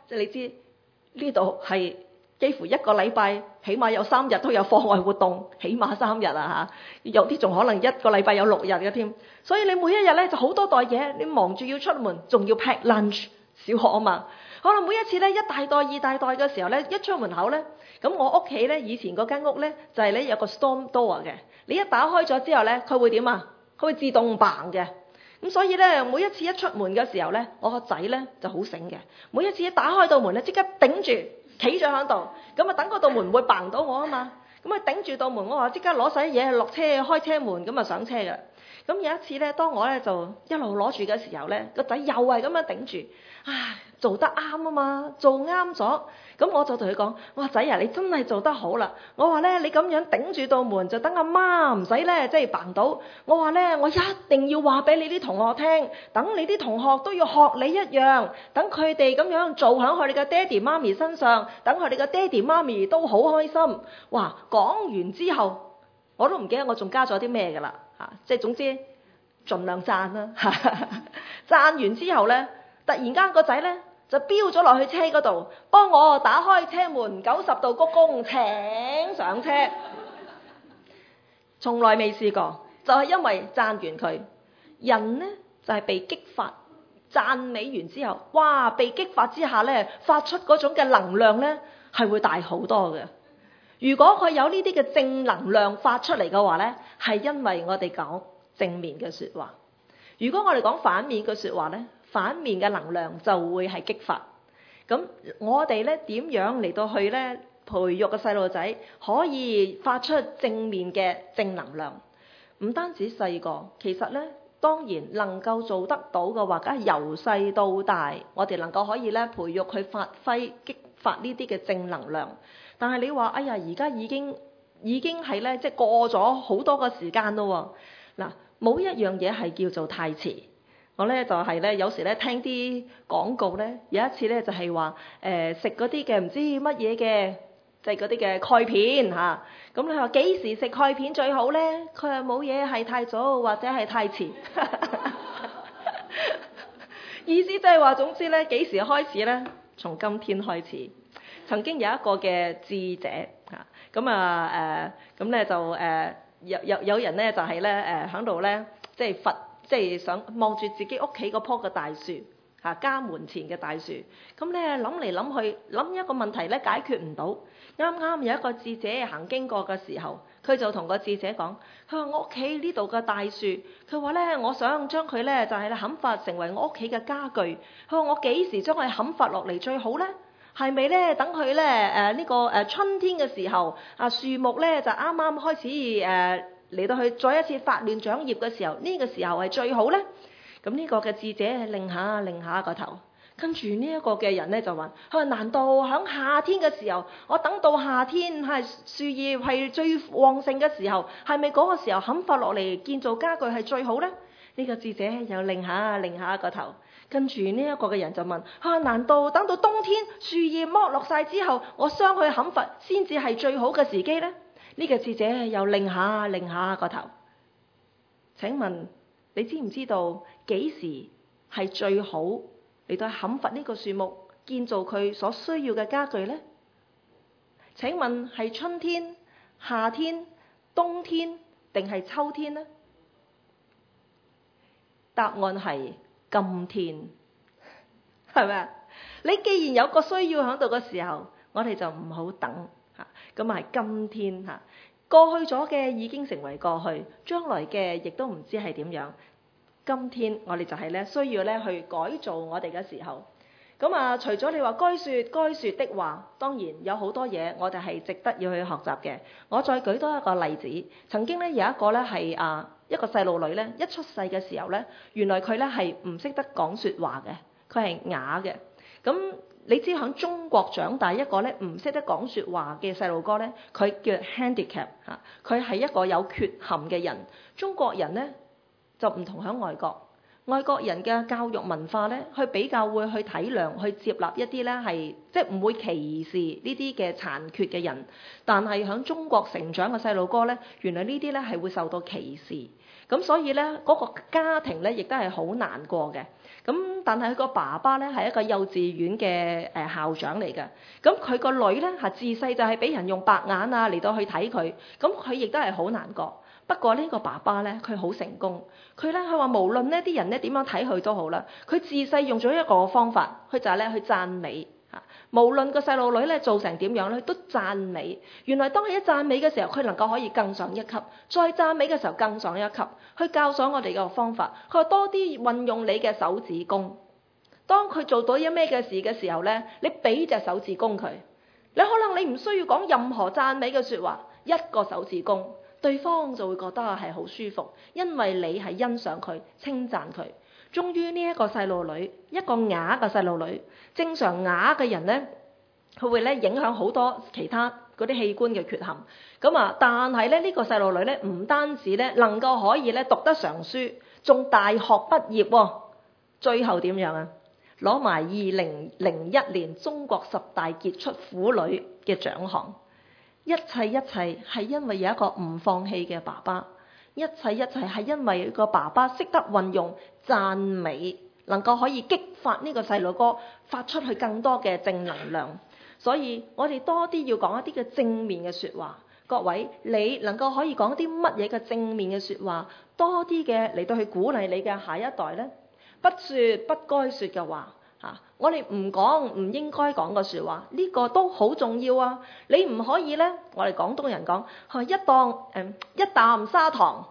即係你知呢度係幾乎一個禮拜，起碼有三日都有課外活動，起碼三日啊嚇，有啲仲可能一個禮拜有六日嘅添。所以你每一日咧就好多袋嘢，你忙住要出門，仲要 pack lunch。小學啊嘛，可能每一次咧一大袋二大袋嘅時候咧，一出門口咧，咁我屋企咧以前嗰間屋咧就係咧有個 storm door 嘅，你一打開咗之後咧，佢會點啊？佢會自動嘭嘅。咁所以咧，每一次一出門嘅時候咧，我個仔咧就好醒嘅。每一次一打開道門咧，即刻頂住，企咗喺度，咁啊等嗰道門唔會嘭到我啊嘛。咁啊頂住道門，我話即刻攞晒啲嘢落車，開車門，咁啊上車㗎。咁有一次咧，當我咧就一路攞住嘅時候咧，個仔又係咁樣頂住，唉，做得啱啊嘛，做啱咗。咁我就同佢講：我話仔啊，你真係做得好啦！我話咧，你咁樣頂住道門，就等阿媽唔使咧，即係扮到。我話咧，我一定要話俾你啲同學聽，等你啲同學都要學你一樣，等佢哋咁樣做喺佢哋嘅爹哋媽咪身上，等佢哋嘅爹哋媽咪都好開心。哇！講完之後，我都唔記得我仲加咗啲咩㗎啦。嚇！即係總之，盡量讚啦。讚完之後咧，突然間個仔咧就飆咗落去車嗰度，幫我打開車門，九十度鞠躬請上車。從來未試過，就係因為讚完佢，人咧就係被激發，讚美完之後，哇！被激發之下咧，發出嗰種嘅能量咧係會大好多嘅。如果佢有呢啲嘅正能量發出嚟嘅話咧，係因為我哋講正面嘅説話。如果我哋講反面嘅説話咧，反面嘅能量就會係激發。咁我哋咧點樣嚟到去咧培育個細路仔可以發出正面嘅正能量？唔單止細個，其實咧當然能夠做得到嘅話，梗係由細到大，我哋能夠可以咧培育佢發揮激發呢啲嘅正能量。但係你話，哎呀，而家已經已經係咧，即係過咗好多個時間咯喎。嗱，冇一樣嘢係叫做太遲。我咧就係咧，有時咧聽啲廣告咧，有一次咧就係話，誒食嗰啲嘅唔知乜嘢嘅，即係嗰啲嘅鈣片嚇。咁你話幾時食鈣片最好咧？佢話冇嘢係太早或者係太遲。意思即係話，總之咧幾時開始咧？從今天開始。曾經有一個嘅智者嚇，咁啊誒，咁咧就誒有有有人咧就係咧誒喺度咧，即係佛，即係想望住自己屋企嗰棵嘅大樹嚇，家門前嘅大樹，咁咧諗嚟諗去，諗一個問題咧解決唔到。啱啱有一個智者行經過嘅時候，佢就同個智者講：佢話我屋企呢度嘅大樹，佢話咧我想將佢咧就係咧砍伐成為我屋企嘅家具。佢話我幾時將佢砍伐落嚟最好咧？係咪咧？等佢咧誒呢個誒春天嘅時候，啊樹木咧就啱啱開始誒嚟到去再一次發亂長葉嘅時候，呢個時候係最好咧。咁呢個嘅智者擰下擰下個頭，跟住呢一個嘅人咧就話：佢話難道喺夏天嘅時候，我等到夏天係樹葉係最旺盛嘅時候，係咪嗰個時候砍伐落嚟建造家具係最好咧？呢個智者又擰下擰下個頭。跟住呢一個嘅人就問：啊，難道等到冬天樹葉剝落晒之後，我將佢砍伐先至係最好嘅時機呢？呢、這個智者又擰下擰下個頭。請問你知唔知道幾時係最好嚟到砍伐呢個樹木，建造佢所需要嘅家具呢？請問係春天、夏天、冬天定係秋天呢？答案係今天，係咪啊？你既然有個需要喺度嘅時候，我哋就唔好等嚇，咁係今天嚇。過去咗嘅已經成為過去，將來嘅亦都唔知係點樣。今天我哋就係咧需要咧去改造我哋嘅時候。咁啊，除咗你話該説該説的話，當然有好多嘢我哋係值得要去學習嘅。我再舉多一個例子，曾經咧有一個咧係啊。一個細路女咧，一出世嘅時候咧，原來佢咧係唔識得講説話嘅，佢係啞嘅。咁你知喺中國長大一個咧唔識得講説話嘅細路哥咧，佢叫 handicap 嚇，佢係一個有缺陷嘅人。中國人咧就唔同喺外國， 外國人嘅教育文化咧，佢比較會去體諒、去接納一啲咧係即係唔會歧視呢啲嘅殘缺嘅人。但係喺中國成長嘅細路哥咧，原來呢啲咧係會受到歧視。咁所以咧嗰個家庭咧亦都係好難過嘅。咁但係佢個爸爸咧係一個幼稚園嘅誒校長嚟嘅。咁佢個女咧係自細就係俾人用白眼啊嚟到去睇佢。咁佢亦都係好難過。不過呢個爸爸咧，佢好成功。佢咧，佢話無論呢啲人咧點樣睇佢都好啦，佢自細用咗一個方法，佢就係咧去讚美嚇。無論個細路女咧做成點樣咧，都讚美。原來當佢一讚美嘅時候，佢能夠可以更上一級；再讚美嘅時候更上一級。佢教咗我哋個方法，佢話多啲運用你嘅手指公。當佢做到一咩嘅事嘅時候咧，你俾隻手指公佢。你可能你唔需要講任何讚美嘅説話，一個手指公。對方就會覺得係好舒服，因為你係欣賞佢、稱讚佢。終於呢一個細路女，一個啞嘅細路女，正常啞嘅人咧，佢會咧影響好多其他嗰啲器官嘅缺陷。咁啊，但係咧呢個細路女咧，唔單止咧能夠可以咧讀得上書，仲大學畢業喎。最後點樣啊？攞埋二零零一年中國十大傑出婦女嘅獎項。一切一切係因為有一個唔放棄嘅爸爸，一切一切係因為個爸爸識得運用讚美，能夠可以激發呢個細路哥發出去更多嘅正能量。所以我哋多啲要講一啲嘅正面嘅説話。各位，你能夠可以講啲乜嘢嘅正面嘅説話？多啲嘅嚟到去鼓勵你嘅下一代呢？不説不該説嘅話。啊、我哋唔講唔應該講嘅説話，呢、這個都好重要啊！你唔可以咧，我哋廣東人講係一檔誒、嗯、一啖砂糖。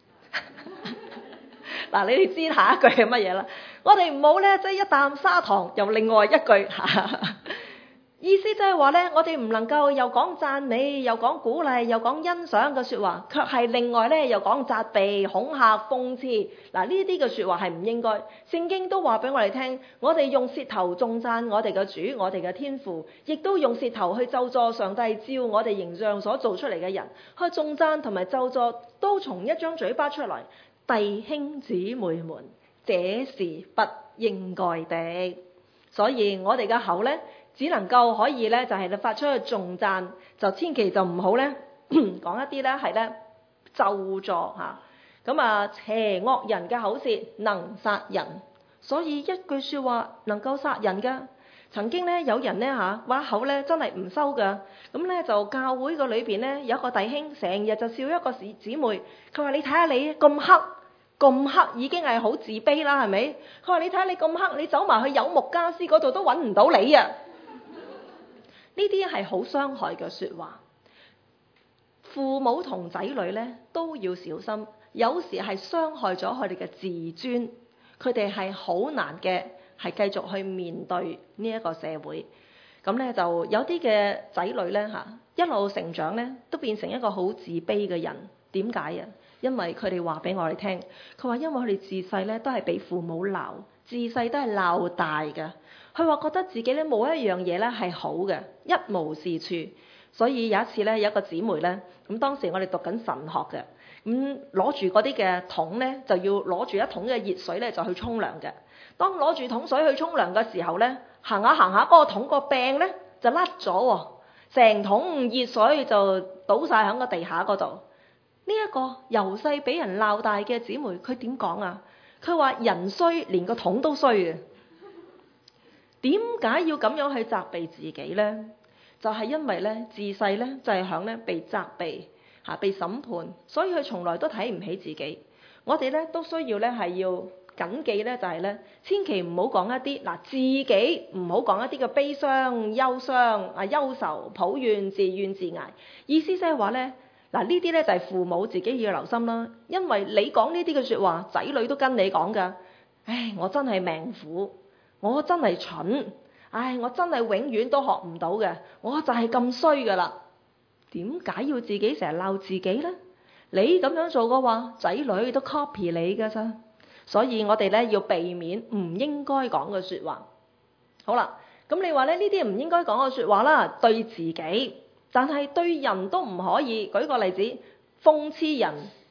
嗱、啊，你哋知下一句係乜嘢啦？我哋唔好咧，即、就、係、是、一啖砂糖又另外一句。意思即係話咧，我哋唔能夠又講讚美，又講鼓勵，又講欣賞嘅説話，卻係另外咧又講責備、恐嚇、諷刺。嗱，呢啲嘅説話係唔應該。聖經都話俾我哋聽，我哋用舌頭頌讚我哋嘅主，我哋嘅天父，亦都用舌頭去咒詛上帝照我哋形象所做出嚟嘅人，去頌讚同埋咒詛都從一張嘴巴出來。弟兄姊妹們，這是不應該的。所以我哋嘅口咧，只能夠可以咧，就係你發出去頌讚，就千祈就唔好咧講一啲咧係咧咒詛嚇。咁啊，邪惡人嘅口舌能殺人，所以一句説話能夠殺人㗎。曾經咧有人咧嚇話口咧真係唔收㗎，咁咧就教會個裏邊咧有一個弟兄成日就笑一個姊姊妹，佢話你睇下你咁黑。咁黑已經係好自卑啦，係咪？佢話你睇下你咁黑，你走埋去有木家私嗰度都揾唔到你啊！呢啲係好傷害嘅説話。父母同仔女咧都要小心，有時係傷害咗佢哋嘅自尊，佢哋係好難嘅，係繼續去面對呢一個社會。咁咧就有啲嘅仔女咧嚇，一路成長咧都變成一個好自卑嘅人。點解啊？因為佢哋話俾我哋聽，佢話因為佢哋自細咧都係俾父母鬧，自細都係鬧大嘅。佢話覺得自己咧冇一樣嘢咧係好嘅，一無是處。所以有一次咧，有一個姊妹咧，咁當時我哋讀緊神學嘅，咁攞住嗰啲嘅桶咧，就要攞住一桶嘅熱水咧就去沖涼嘅。當攞住桶水去沖涼嘅時候咧，行下行下嗰個桶個柄咧就甩咗喎，成桶熱水就倒晒喺個地下嗰度。呢一個由細俾人鬧大嘅姊妹，佢點講啊？佢話人衰，連個桶都衰嘅。點解要咁樣去責備自己呢？就係因為咧自細咧就係響咧被責備嚇、被審判，所以佢從來都睇唔起自己。我哋咧都需要咧係要謹記咧，就係咧千祈唔好講一啲嗱，自己唔好講一啲嘅悲傷、憂傷啊、憂愁、抱怨、自怨自艾。意思即係話咧。嗱，呢啲咧就係父母自己要留心啦，因為你講呢啲嘅説話，仔女都跟你講㗎。唉，我真係命苦，我真係蠢，唉，我真係永遠都學唔到嘅，我就係咁衰㗎啦。點解要自己成日鬧自己呢？你咁樣做嘅話，仔女都 copy 你㗎咋。所以我哋咧要避免唔應該講嘅説話。好啦，咁你話咧呢啲唔應該講嘅説話啦，對自己。但係對人都唔可以。舉個例子，諷刺人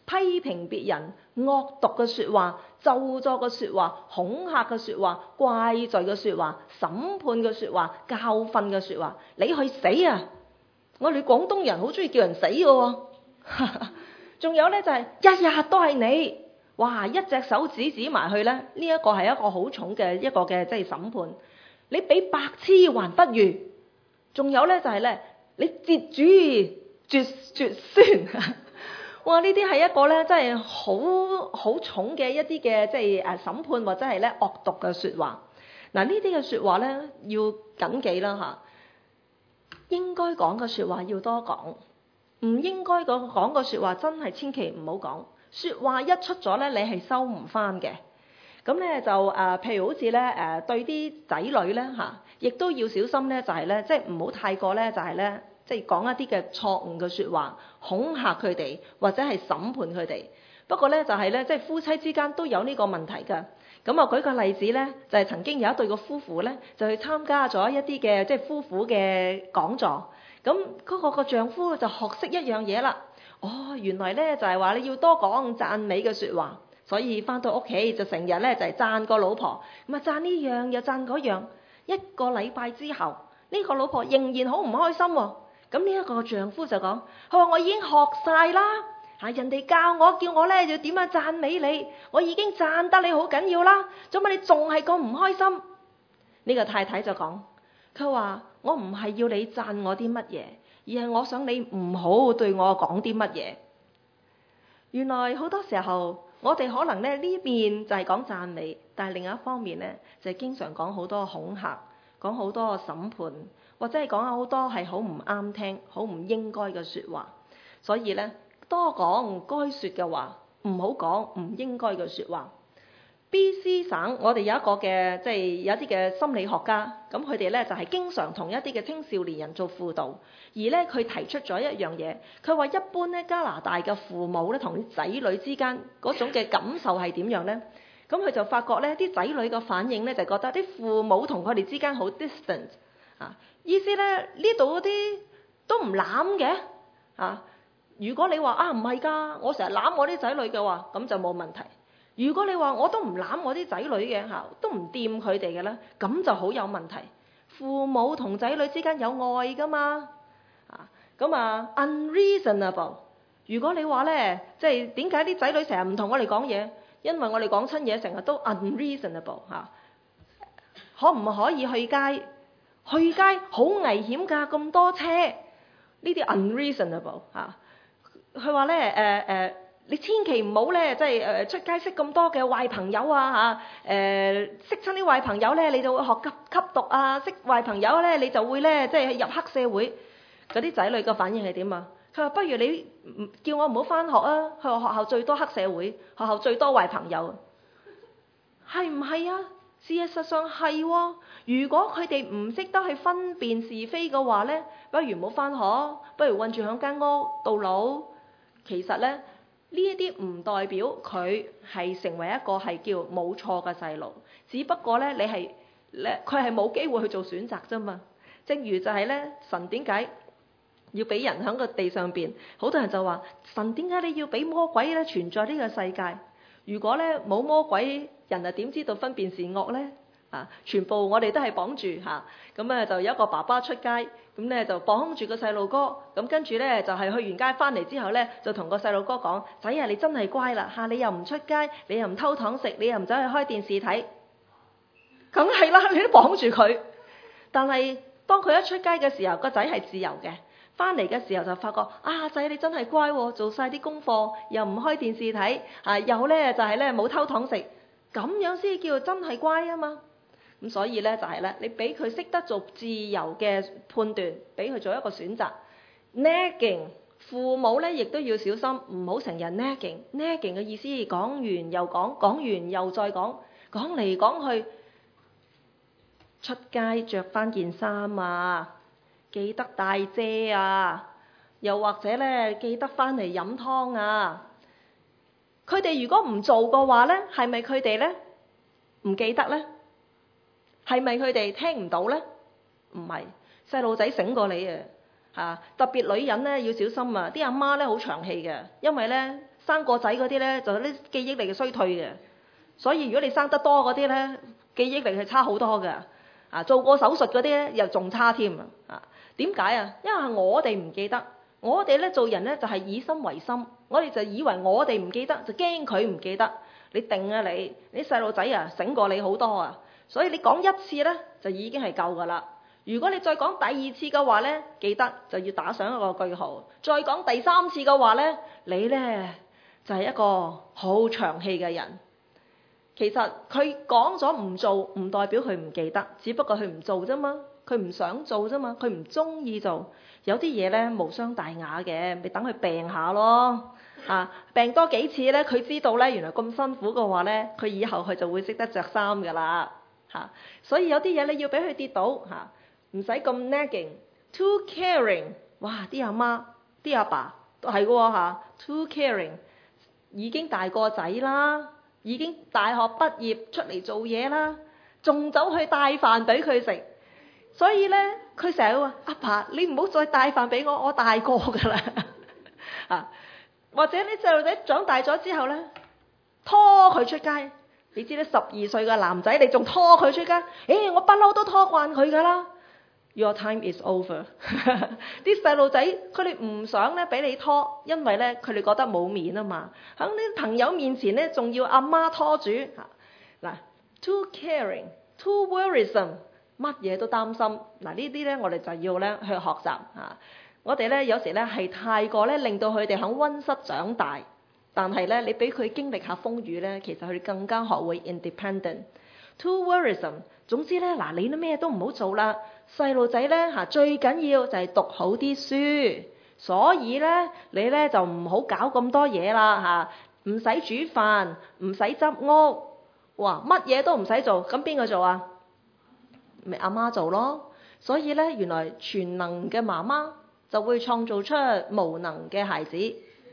批評別人、惡毒嘅説話、咒詛嘅説話、恐嚇嘅説話、怪罪嘅説話、審判嘅説話、教訓嘅説話，你去死啊！我哋廣東人好中意叫人死嘅喎，仲有咧就係、是、日日都係你，哇！一隻手指指埋去咧，呢、這、一個係一個好重嘅一個嘅即係審判，你比白痴還不如。仲有咧就係、是、咧，你截主意絕絕孫。哇！呢啲係一個咧，真係好好重嘅一啲嘅即係誒審判或者係咧惡毒嘅説話。嗱，呢啲嘅説話咧要謹記啦嚇。應該講嘅説話要多講，唔應該講講嘅説話真係千祈唔好講。説話一出咗咧，你係收唔翻嘅。咁咧就誒、呃，譬如好似咧誒對啲仔女咧嚇，亦都要小心咧，就係咧即係唔好太過咧，就係咧。即係講一啲嘅錯誤嘅説話，恐嚇佢哋或者係審判佢哋。不過咧就係咧，即係夫妻之間都有呢個問題㗎。咁啊舉個例子咧，就係曾經有一對嘅夫婦咧，就去參加咗一啲嘅即係夫婦嘅講座。咁嗰個個丈夫就學識一樣嘢啦。哦，原來咧就係話你要多講讚美嘅説話，所以返到屋企就成日咧就係讚個老婆，咁啊讚呢樣又讚嗰樣。一個禮拜之後，呢個老婆仍然好唔開心喎。咁呢一個丈夫就講：佢話我已經學晒啦，嚇人哋教我叫我咧要點樣讚美你，我已經讚得你好緊要啦，做乜你仲係咁唔開心？呢個太太就講：佢話我唔係要你讚我啲乜嘢，而係我想你唔好對我講啲乜嘢。原來好多時候我哋可能咧呢邊就係講讚美，但係另一方面咧就係經常講好多恐嚇，講好多審判。或者係講好多係好唔啱聽、好唔應該嘅説話，所以咧多講該説嘅話，唔好講唔應該嘅説話。B C 省我哋有一個嘅即係有一啲嘅心理學家，咁佢哋咧就係、是、經常同一啲嘅青少年人做輔導，而咧佢提出咗一樣嘢，佢話一般咧加拿大嘅父母咧同啲仔女之間嗰種嘅感受係點樣咧？咁佢就發覺咧啲仔女嘅反應咧就覺得啲父母同佢哋之間好 distant 啊。意思咧，呢度嗰啲都唔攬嘅嚇。如果你話啊唔係㗎，我成日攬我啲仔女嘅話，咁就冇問題。如果你話我都唔攬我啲仔女嘅嚇，都唔掂佢哋嘅咧，咁就好有問題。父母同仔女之間有愛㗎嘛啊，咁啊 unreasonable。如果你話咧，即係點解啲仔女成日唔同我哋講嘢？因為我哋講親嘢成日都 unreasonable 嚇。可唔可以去街？去街好危險㗎，咁多車，呢啲 unreasonable 嚇。佢話咧誒誒，你千祈唔好咧，即係誒出街識咁多嘅壞朋友啊嚇。誒識親啲壞朋友咧，你就會學吸吸毒啊；識壞朋友咧，你就會咧即係入黑社會。嗰啲仔女嘅反應係點啊？佢話不如你叫我唔好返學啊！佢話學校最多黑社會，學校最多壞朋友，係唔係啊？事實上係喎，如果佢哋唔識得去分辨是非嘅話咧，不如唔好返學，不如韞住響間屋到老。其實咧，呢一啲唔代表佢係成為一個係叫冇錯嘅細路，只不過咧你係咧佢係冇機會去做選擇啫嘛。正如就係咧，神點解要俾人喺個地上邊？好多人就話神點解你要俾魔鬼咧存在呢個世界？如果咧冇魔鬼，人啊點知道分辨善惡咧？啊，全部我哋都係綁住嚇，咁啊就有一個爸爸出街，咁咧就綁住個細路哥，咁跟住咧就係去完街翻嚟之後咧，就同個細路哥講：仔啊，你真係乖啦嚇，你又唔出街，你又唔偷糖食，你又唔走去開電視睇，梗係啦，你都綁住佢。但係當佢一出街嘅時候，個仔係自由嘅。翻嚟嘅時候就發覺啊，仔你真係乖喎，做晒啲功課，又唔開電視睇，啊又咧就係咧冇偷糖食，咁樣先叫真係乖啊嘛。咁所以咧就係咧，你俾佢識得做自由嘅判斷，俾佢做一個選擇。nagging 父母咧亦都要小心，唔好成日 nagging。nagging 嘅意思講完又講，講完又再講，講嚟講去，出街着翻件衫啊！記得帶遮啊，又或者咧記得翻嚟飲湯啊。佢哋如果唔做嘅話咧，係咪佢哋咧唔記得咧？係咪佢哋聽唔到咧？唔係，細路仔醒過你啊！嚇，特別女人咧要小心啊！啲阿媽咧好長氣嘅，因為咧生個仔嗰啲咧就啲記憶力衰退嘅，所以如果你生得多嗰啲咧，記憶力係差好多嘅。啊，做過手術嗰啲咧又仲差添啊！啊，點解啊？因為係我哋唔記得，我哋咧做人咧就係以心為心，我哋就以為我哋唔記得，就驚佢唔記得。你定啊你，你細路仔啊醒過你好多啊，所以你講一次咧就已經係夠㗎啦。如果你再講第二次嘅話咧，記得就要打上一個句號。再講第三次嘅話咧，你咧就係一個好長氣嘅人。其實佢講咗唔做，唔代表佢唔記得，只不過佢唔做啫嘛，佢唔想做啫嘛，佢唔中意做。有啲嘢咧無傷大雅嘅，咪等佢病下咯。啊，病多幾次咧，佢知道咧原來咁辛苦嘅話咧，佢以後佢就會識得着衫㗎啦。嚇，所以有啲嘢你要俾佢跌倒嚇，唔使咁 nagging，too caring。哇！啲阿媽、啲阿爸都係喎嚇，too caring，已經大個仔啦。已經大學畢業出嚟做嘢啦，仲走去帶飯俾佢食，所以咧佢成日話：阿爸，你唔好再帶飯俾我，我大個㗎啦。啊，或者啲細路仔長大咗之後咧，拖佢出街，你知咧十二歲嘅男仔，你仲拖佢出街？誒，我不嬲都拖慣佢㗎啦。Your time is over 。啲細路仔佢哋唔想咧俾你拖，因為咧佢哋覺得冇面啊嘛。喺啲朋友面前咧，仲要阿媽拖住嚇。嗱 ，too caring，too worrisome，乜嘢都擔心。嗱，呢啲咧我哋就要咧去學習嚇。我哋咧有時咧係太過咧令到佢哋喺溫室長大，但係咧你俾佢經歷下風雨咧，其實佢哋更加學會 independent。too worrisome，總之咧嗱，你都咩都唔好做啦。細路仔咧嚇最緊要就係讀好啲書，所以咧你咧就唔好搞咁多嘢啦嚇，唔使煮飯，唔使執屋，哇乜嘢都唔使做，咁邊個做啊？咪阿媽做咯。所以咧原來全能嘅媽媽就會創造出無能嘅孩子。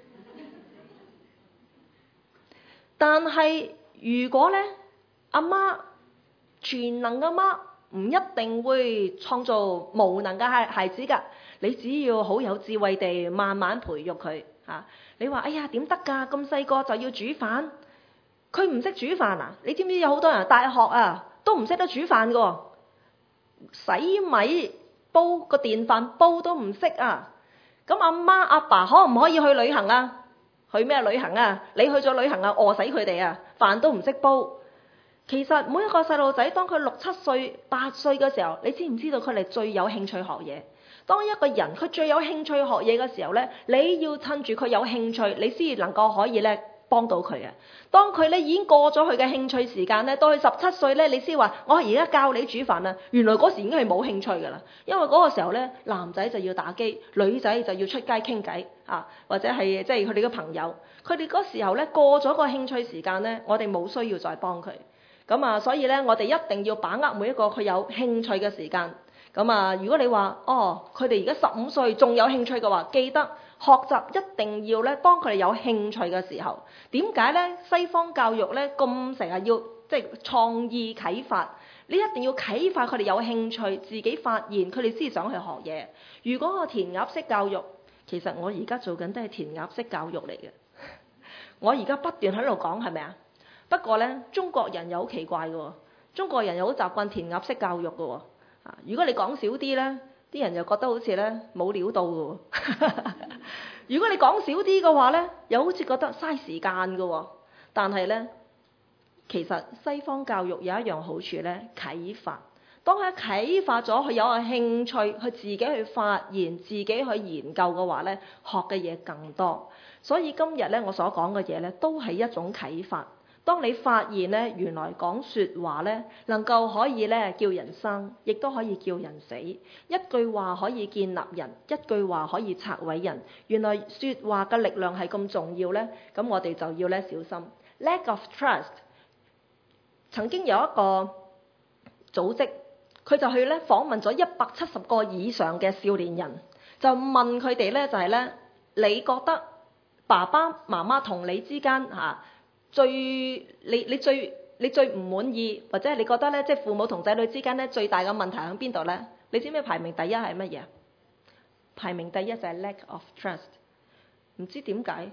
但係如果咧阿媽全能嘅媽，唔一定會創造無能嘅孩孩子㗎，你只要好有智慧地慢慢培育佢嚇。你話哎呀點得㗎？咁細個就要煮飯，佢唔識煮飯啊？你知唔知有好多人大學啊都唔識得煮飯㗎？洗米煲個電飯煲都唔識啊！咁阿媽阿爸可唔可以去旅行啊？去咩旅行啊？你去咗旅行啊，餓死佢哋啊！飯都唔識煲。其實每一個細路仔，當佢六七歲、八歲嘅時候，你知唔知道佢哋最有興趣學嘢？當一個人佢最有興趣學嘢嘅時候咧，你要趁住佢有興趣，你先至能夠可以咧幫到佢啊！當佢咧已經過咗佢嘅興趣時間咧，到佢十七歲咧，你先話我而家教你煮飯啊！原來嗰時已經係冇興趣㗎啦，因為嗰個時候咧，男仔就要打機，女仔就要出街傾偈啊，或者係即係佢哋嘅朋友。佢哋嗰時候咧過咗個興趣時間咧，我哋冇需要再幫佢。咁啊，所以咧，我哋一定要把握每一個佢有興趣嘅時間。咁啊，如果你話哦，佢哋而家十五歲仲有興趣嘅話，記得學習一定要咧，當佢哋有興趣嘅時候。點解咧？西方教育咧咁成日要即係創意啟發，你一定要啟發佢哋有興趣，自己發現佢哋先想去學嘢。如果個填鴨式教育，其實我而家做緊都係填鴨式教育嚟嘅。我而家不斷喺度講，係咪啊？不過咧，中國人又好奇怪嘅喎，中國人又好習慣填鴨式教育嘅喎。啊，如果你講少啲咧，啲人又覺得好似咧冇料到嘅喎。如果你講少啲嘅話咧，又好似覺得嘥時間嘅喎。但係咧，其實西方教育有一樣好處咧，啟發。當佢啟發咗，佢有個興趣，佢自己去發現、自己去研究嘅話咧，學嘅嘢更多。所以今日咧，我所講嘅嘢咧，都係一種啟發。當你發現咧，原來講説話咧，能夠可以咧叫人生，亦都可以叫人死。一句話可以建立人，一句話可以拆毀人。原來説話嘅力量係咁重要咧，咁我哋就要咧小心。Lack of trust。曾經有一個組織，佢就去咧訪問咗一百七十個以上嘅少年人，就問佢哋咧就係咧，你覺得爸爸媽媽同你之間嚇？最你你最你最唔滿意，或者你覺得咧，即係父母同仔女之間咧最大嘅問題喺邊度咧？你知唔知排名第一係乜嘢？排名第一就係 lack of trust。唔知點解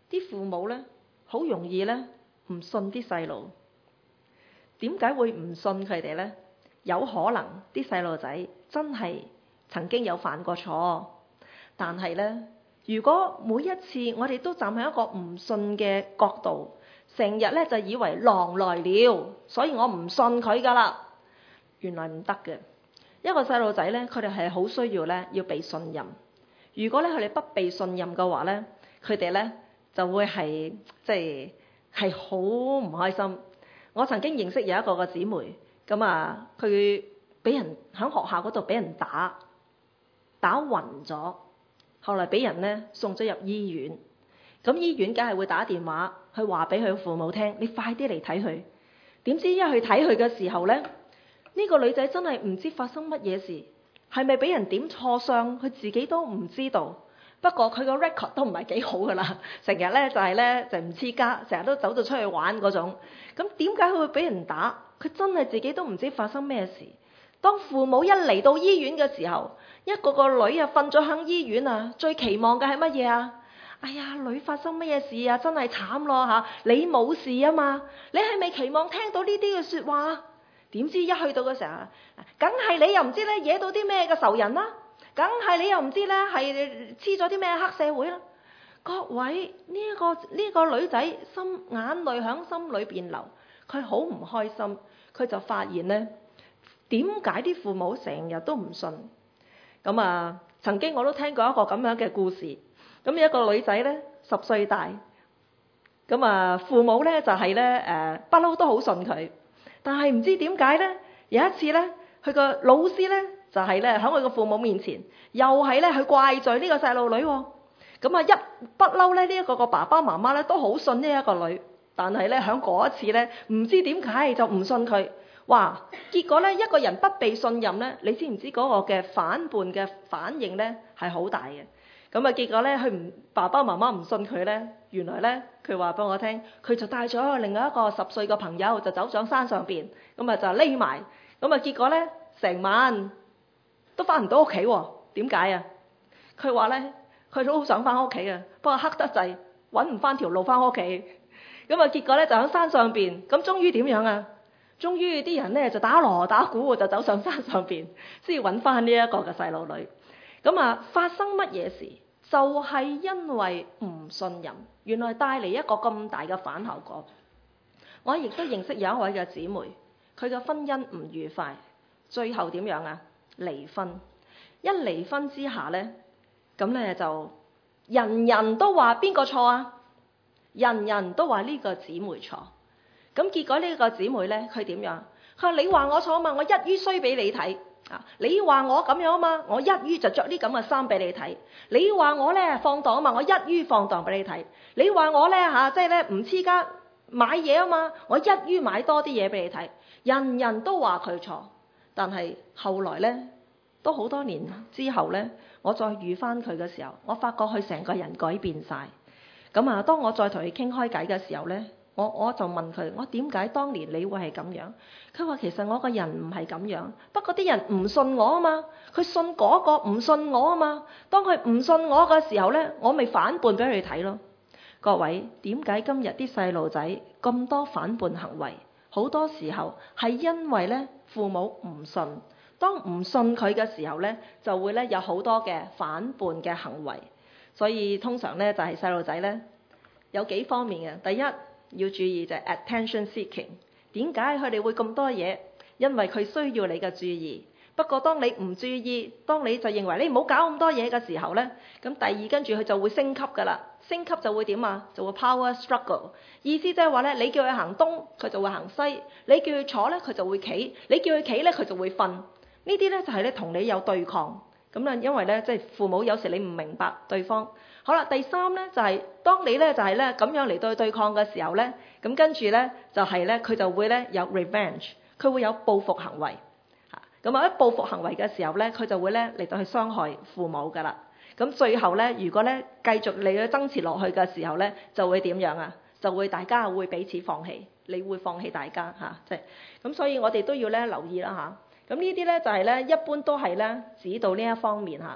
啲父母咧好容易咧唔信啲細路。點解會唔信佢哋咧？有可能啲細路仔真係曾經有犯過錯，但係咧，如果每一次我哋都站喺一個唔信嘅角度，成日咧就以為狼來了，所以我唔信佢噶啦。原來唔得嘅。一個細路仔咧，佢哋係好需要咧要被信任。如果咧佢哋不被信任嘅話咧，佢哋咧就會係即係係好唔開心。我曾經認識有一個個姊妹，咁啊佢俾人喺學校嗰度俾人打打暈咗，後來俾人咧送咗入醫院。咁醫院梗係會打電話去話俾佢父母聽，你快啲嚟睇佢。點知一去睇佢嘅時候咧，呢個女仔真係唔知發生乜嘢事，係咪俾人點錯傷，佢自己都唔知道。不過佢個 record 都唔係幾好噶啦，成日咧就係咧就唔黐家，成日都走咗出去玩嗰種。咁點解佢會俾人打？佢真係自己都唔知發生咩事。當父母一嚟到醫院嘅時候，一個個女啊瞓咗喺醫院啊，最期望嘅係乜嘢啊？哎呀，女發生乜嘢事啊？真係慘咯嚇！你冇事啊嘛？你係咪期望聽到呢啲嘅説話？點知一去到嘅時候，梗係你又唔知咧惹到啲咩嘅仇人啦，梗係你又唔知咧係黐咗啲咩黑社會啦。各位，呢一個呢個女仔心眼淚響心裏邊流，佢好唔開心，佢就發現咧點解啲父母成日都唔信。咁啊，曾經我都聽過一個咁樣嘅故事。咁一個女仔咧十歲大，咁啊父母咧就係咧誒不嬲都好信佢，但係唔知點解咧有一次咧佢個老師咧就係咧喺佢個父母面前又係咧去怪罪呢個細路女喎。咁啊一不嬲咧呢一個個爸爸媽媽咧都好信呢一個女，但係咧喺嗰一次咧唔知點解就唔信佢。哇！結果咧一個人不被信任咧，你知唔知嗰個嘅反叛嘅反應咧係好大嘅？咁啊，結果咧，佢唔爸爸媽媽唔信佢咧，原來咧，佢話俾我聽，佢就帶咗另外一個十歲嘅朋友就走上山上邊，咁啊就匿埋，咁啊結果咧，成晚都翻唔到屋企喎。點解啊？佢話咧，佢都好想翻屋企啊，不過黑得滯，揾唔翻條路翻屋企。咁啊結果咧就喺山上邊，咁終於點樣啊？終於啲人咧就打鑼打鼓就走上山上邊，先揾翻呢一個嘅細路女。咁啊，發生乜嘢事？就係因為唔信任，原來帶嚟一個咁大嘅反效果。我亦都認識有一位嘅姊妹，佢嘅婚姻唔愉快，最後點樣啊？離婚。一離婚之下咧，咁咧就人人都話邊個錯啊？人人都話呢個姊妹錯。咁結果呢個姊妹咧，佢點樣？佢話你話我錯啊嘛，我一於衰俾你睇。啊！你話我咁樣啊嘛，我一於就着啲咁嘅衫俾你睇。你話我咧放蕩啊嘛，我一於放蕩俾你睇。你話我咧嚇，即係咧唔黐家買嘢啊嘛，我一於買多啲嘢俾你睇。人人都話佢錯，但係後來咧，都好多年之後咧，我再遇翻佢嘅時候，我發覺佢成個人改變晒。咁啊，當我再同佢傾開偈嘅時候咧，我我就問佢：我點解當年你會係咁樣？佢話其實我個人唔係咁樣，不過啲人唔信我啊嘛，佢信嗰個唔信我啊嘛。當佢唔信我嘅時候咧，我咪反叛俾佢哋睇咯。各位，點解今日啲細路仔咁多反叛行為？好多時候係因為咧父母唔信，當唔信佢嘅時候咧，就會咧有好多嘅反叛嘅行為。所以通常咧就係細路仔咧有幾方面嘅。第一，要注意就係 attention seeking。點解佢哋會咁多嘢？因為佢需要你嘅注意。不過當你唔注意，當你就認為你唔好搞咁多嘢嘅時候咧，咁第二跟住佢就會升級㗎啦。升級就會點啊？就會 power struggle。意思即係話咧，你叫佢行東，佢就會行西；你叫佢坐咧，佢就會企；你叫佢企咧，佢就會瞓。呢啲咧就係咧同你有對抗。咁咧，因為咧即係父母有時你唔明白對方。好啦，第三咧就係、是、當你咧就係咧咁樣嚟對對抗嘅時候咧，咁跟住咧就係咧佢就會咧有 revenge，佢會有報復行為。嚇，咁啊一報復行為嘅時候咧，佢就會咧嚟到去傷害父母㗎啦。咁最後咧，如果咧繼續你去爭持落去嘅時候咧，就會點樣啊？就會大家會彼此放棄，你會放棄大家嚇，即係咁，所以我哋都要咧留意啦嚇。咁呢啲咧就係咧一般都係咧指導呢一方面嚇。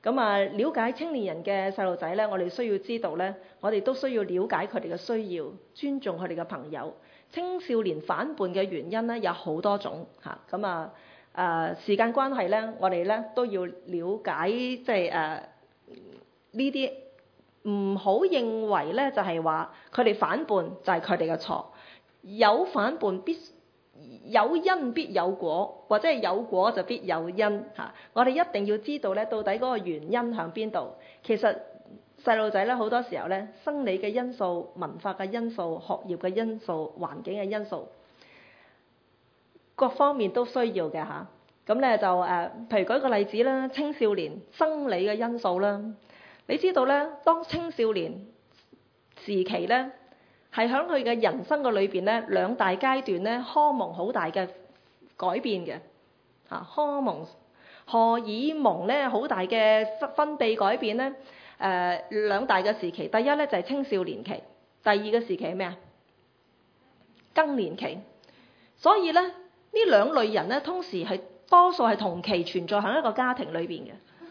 咁啊，了解青年人嘅細路仔咧，我哋需要知道咧，我哋都需要了解佢哋嘅需要，尊重佢哋嘅朋友。青少年反叛嘅原因咧有好多種嚇，咁啊誒時間關係咧，我哋咧都要了解即係誒呢啲，唔好認為咧就係話佢哋反叛就係佢哋嘅錯，有反叛必有因必有果，或者係有果就必有因嚇。我哋一定要知道咧，到底嗰個原因喺邊度。其實細路仔咧好多時候咧，生理嘅因素、文化嘅因素、學業嘅因素、環境嘅因素，各方面都需要嘅嚇。咁咧就誒，譬如舉個例子啦，青少年生理嘅因素啦，你知道咧，當青少年時期咧，係喺佢嘅人生嘅裏邊咧，兩大階段咧，荷蒙好大嘅改變嘅嚇，荷蒙荷爾蒙咧好大嘅分泌改變咧，誒、呃、兩大嘅時期，第一咧就係、是、青少年期，第二個時期係咩啊？更年期。所以咧，呢兩類人咧，通時係多數係同期存在喺一個家庭裏邊嘅。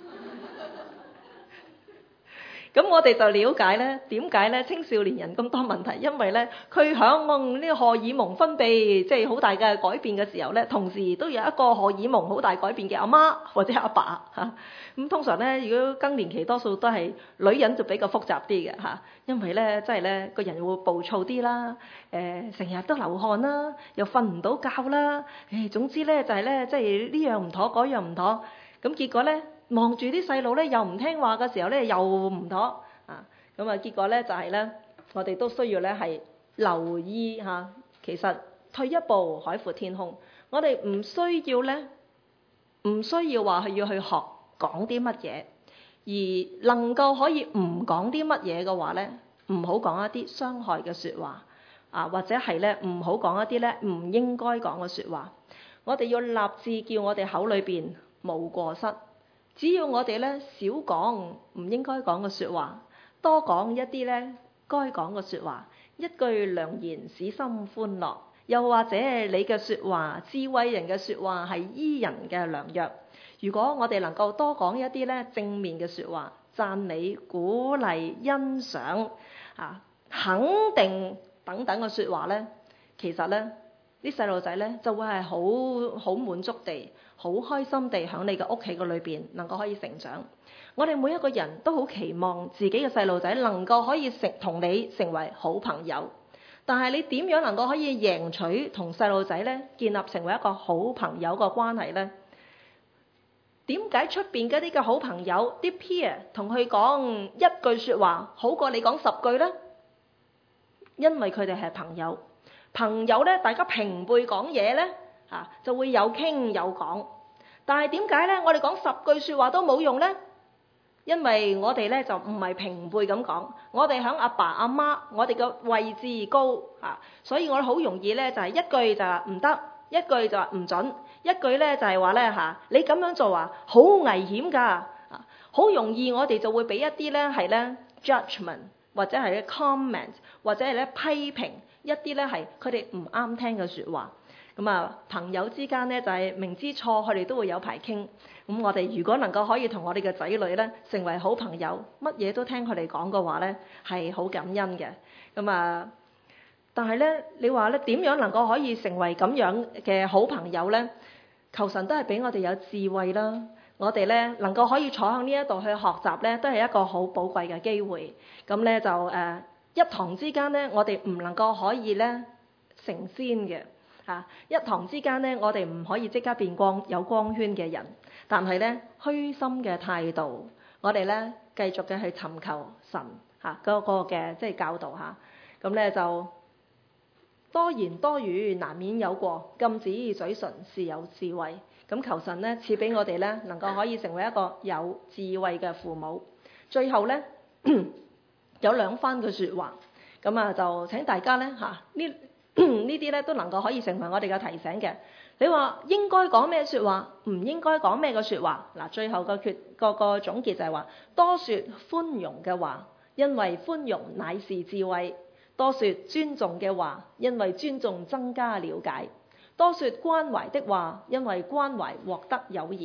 咁我哋就了解咧，點解咧青少年人咁多問題？因為咧，佢響呢個荷爾蒙分泌即係好大嘅改變嘅時候咧，同時都有一個荷爾蒙好大改變嘅阿媽或者阿爸嚇。咁、啊、通常咧，如果更年期多數都係女人就比較複雜啲嘅嚇，因為咧即係咧個人會暴躁啲啦，誒成日都流汗啦，又瞓唔到覺啦，誒總之咧就係咧即係呢樣唔妥，嗰樣唔妥，咁結果咧。望住啲細路咧，又唔聽話嘅時候咧，又唔妥啊！咁啊，結果咧就係咧，我哋都需要咧係留意嚇。其實退一步海闊天空，我哋唔需要咧，唔需要話係要去學講啲乜嘢，而能夠可以唔講啲乜嘢嘅話咧，唔好講一啲傷害嘅説話啊，或者係咧唔好講一啲咧唔應該講嘅説話。我哋要立志叫我哋口裏邊冇過失。只要我哋咧少講唔應該講嘅説話，多講一啲咧該講嘅説話，一句良言使心歡樂。又或者你嘅説話，智慧人嘅説話係醫人嘅良藥。如果我哋能夠多講一啲咧正面嘅説話，讚美、鼓勵、欣賞啊、肯定等等嘅説話咧，其實咧啲細路仔咧就會係好好滿足地。好開心地喺你嘅屋企嘅裏邊能夠可以成長。我哋每一個人都好期望自己嘅細路仔能夠可以成同你成為好朋友，但係你點樣能夠可以贏取同細路仔咧建立成為一個好朋友嘅關係咧？點解出邊嗰啲嘅好朋友啲 peer 同佢講一句説話好過你講十句咧？因為佢哋係朋友，朋友咧大家平輩講嘢咧。啊，就會有傾有講，但係點解咧？我哋講十句説話都冇用咧，因為我哋咧就唔係平輩咁講，我哋響阿爸阿媽，我哋嘅位置高啊，所以我哋好容易咧就係、是、一句就話唔得，一句就話唔準，一句咧就係話咧嚇你咁樣做啊，好危險㗎啊，好容易我哋就會俾一啲咧係咧 judgment 或者係咧 comment 或者係咧批評一啲咧係佢哋唔啱聽嘅説話。咁啊，朋友之間咧就係明知錯，佢哋都會有排傾。咁我哋如果能夠可以同我哋嘅仔女咧成為好朋友，乜嘢都聽佢哋講嘅話咧，係好感恩嘅。咁啊，但係咧，你話咧點樣能夠可以成為咁樣嘅好朋友咧？求神都係俾我哋有智慧啦。我哋咧能夠可以坐喺呢一度去學習咧，都係一個好寶貴嘅機會。咁咧就誒、呃、一堂之間咧，我哋唔能夠可以咧成仙嘅。啊！一堂之間咧，我哋唔可以即刻變光有光圈嘅人，但係咧虛心嘅態度，我哋咧繼續嘅去尋求神嚇嗰個嘅即係教導嚇。咁咧就多言多語難免有過，禁止嘴唇是有智慧。咁求神咧賜俾我哋咧能夠可以成為一個有智慧嘅父母。最後咧有兩番嘅説話，咁啊就請大家咧嚇呢。呢啲咧都能夠可以成為我哋嘅提醒嘅。你話應該講咩説話，唔應該講咩嘅説話？嗱，最後個決個個總結就係話：多説寬容嘅話，因為寬容乃是智慧；多説尊重嘅話，因為尊重增加了解；多説關懷的話，因為關懷獲得友誼；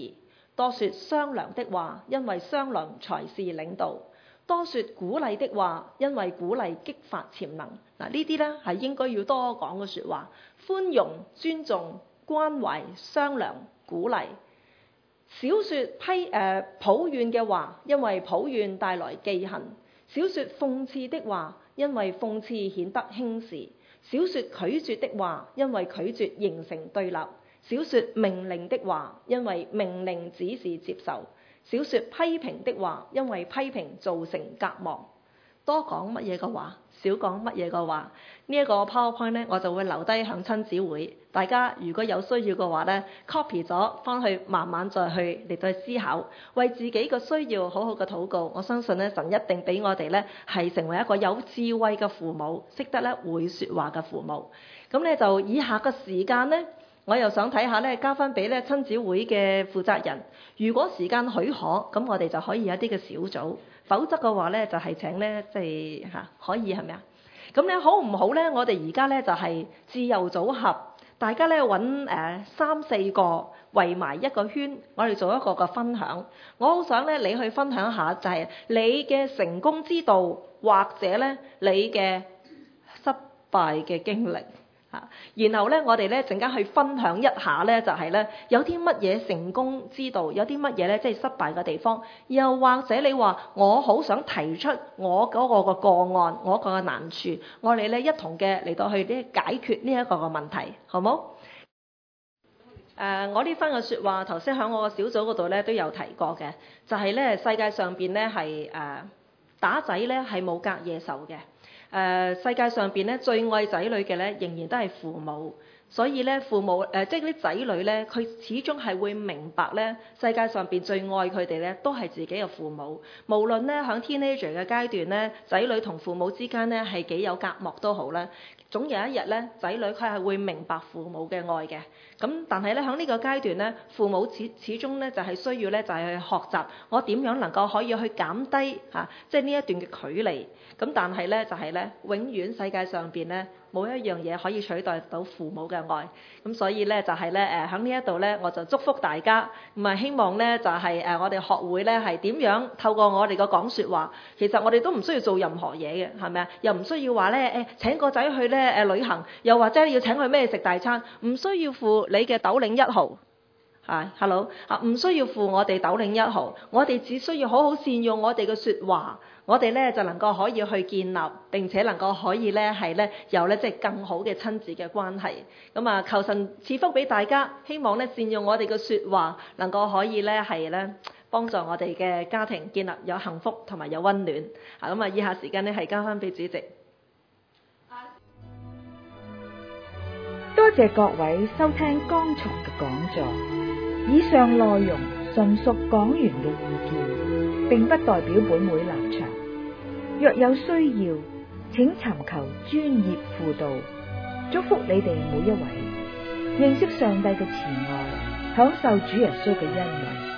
多說商量的話，因為商量才是領導；多說鼓勵的話，因為鼓勵激發潛能。嗱，呢啲咧係應該要多講嘅説話。寬容、尊重、關懷、商量、鼓勵。少說批誒、呃、抱怨嘅話，因為抱怨帶來記恨；少說諷刺的話，因為諷刺顯得輕視；少說拒絕的話，因為拒絕形成對立；少說命令的話，因為命令只是接受；少說批評的話，因為批評造成隔膜。多講乜嘢嘅話，少講乜嘢嘅話，呢、這、一個 PowerPoint 咧，我就會留低響親子會。大家如果有需要嘅話咧 ，copy 咗翻去，慢慢再去嚟再思考，為自己嘅需要好好嘅禱告。我相信咧，神一定俾我哋咧係成為一個有智慧嘅父母，識得咧會説話嘅父母。咁咧就以下嘅時間咧，我又想睇下咧，交翻俾咧親子會嘅負責人。如果時間許可，咁我哋就可以有一啲嘅小組。否則嘅話咧，就係請咧，即係嚇可以係咪啊？咁咧好唔好咧？我哋而家咧就係自由組合，大家咧揾誒三四個圍埋一個圈，我哋做一個個分享。我好想咧你去分享下，就係你嘅成功之道，或者咧你嘅失敗嘅經歷。嚇，然後咧，我哋咧陣間去分享一下咧，就係咧有啲乜嘢成功之道，有啲乜嘢咧即係失敗嘅地方，又或者你話我好想提出我嗰個個個案，我個個難處，我哋咧一同嘅嚟到去呢解決呢一個個問題，好冇？誒、呃，我呢番嘅説話頭先喺我個小組嗰度咧都有提過嘅，就係、是、咧世界上邊咧係誒打仔咧係冇隔夜仇嘅。誒、呃、世界上邊咧最愛仔女嘅咧，仍然都係父母。所以咧父母誒、呃，即係啲仔女咧，佢始終係會明白咧，世界上邊最愛佢哋咧，都係自己嘅父母。無論咧喺 teenager 嘅階段咧，仔女同父母之間咧係幾有隔膜都好啦，總有一日咧，仔女佢係會明白父母嘅愛嘅。咁但係咧喺呢個階段咧，父母始始終咧就係需要咧就係去學習我點樣能夠可以去減低嚇，即係呢一段嘅距離。咁但係咧就係咧，永遠世界上邊咧冇一樣嘢可以取代到父母嘅愛。咁所以咧就係咧誒喺呢一度咧，我就祝福大家。咁啊希望咧就係誒我哋學會咧係點樣透過我哋嘅講説話，其實我哋都唔需要做任何嘢嘅，係咪啊？又唔需要話咧誒請個仔去咧誒旅行，又或者要請佢咩食大餐，唔需要付你嘅斗領一毫。啊，hello 啊，唔需要付我哋斗領一毫，我哋只需要好好善用我哋嘅説話，我哋咧就能夠可以去建立，並且能夠可以咧係咧有咧即係更好嘅親子嘅關係。咁啊，求神賜福俾大家，希望咧善用我哋嘅説話，能夠可以咧係咧幫助我哋嘅家庭建立有幸福同埋有溫暖。啊，咁啊，以下時間咧係交翻俾主席。 多謝各位收聽剛才嘅講座。以上內容純屬講員嘅意見，並不代表本會立場。若有需要，請尋求專業輔導。祝福你哋每一位認識上帝嘅慈愛，享受主耶穌嘅恩惠。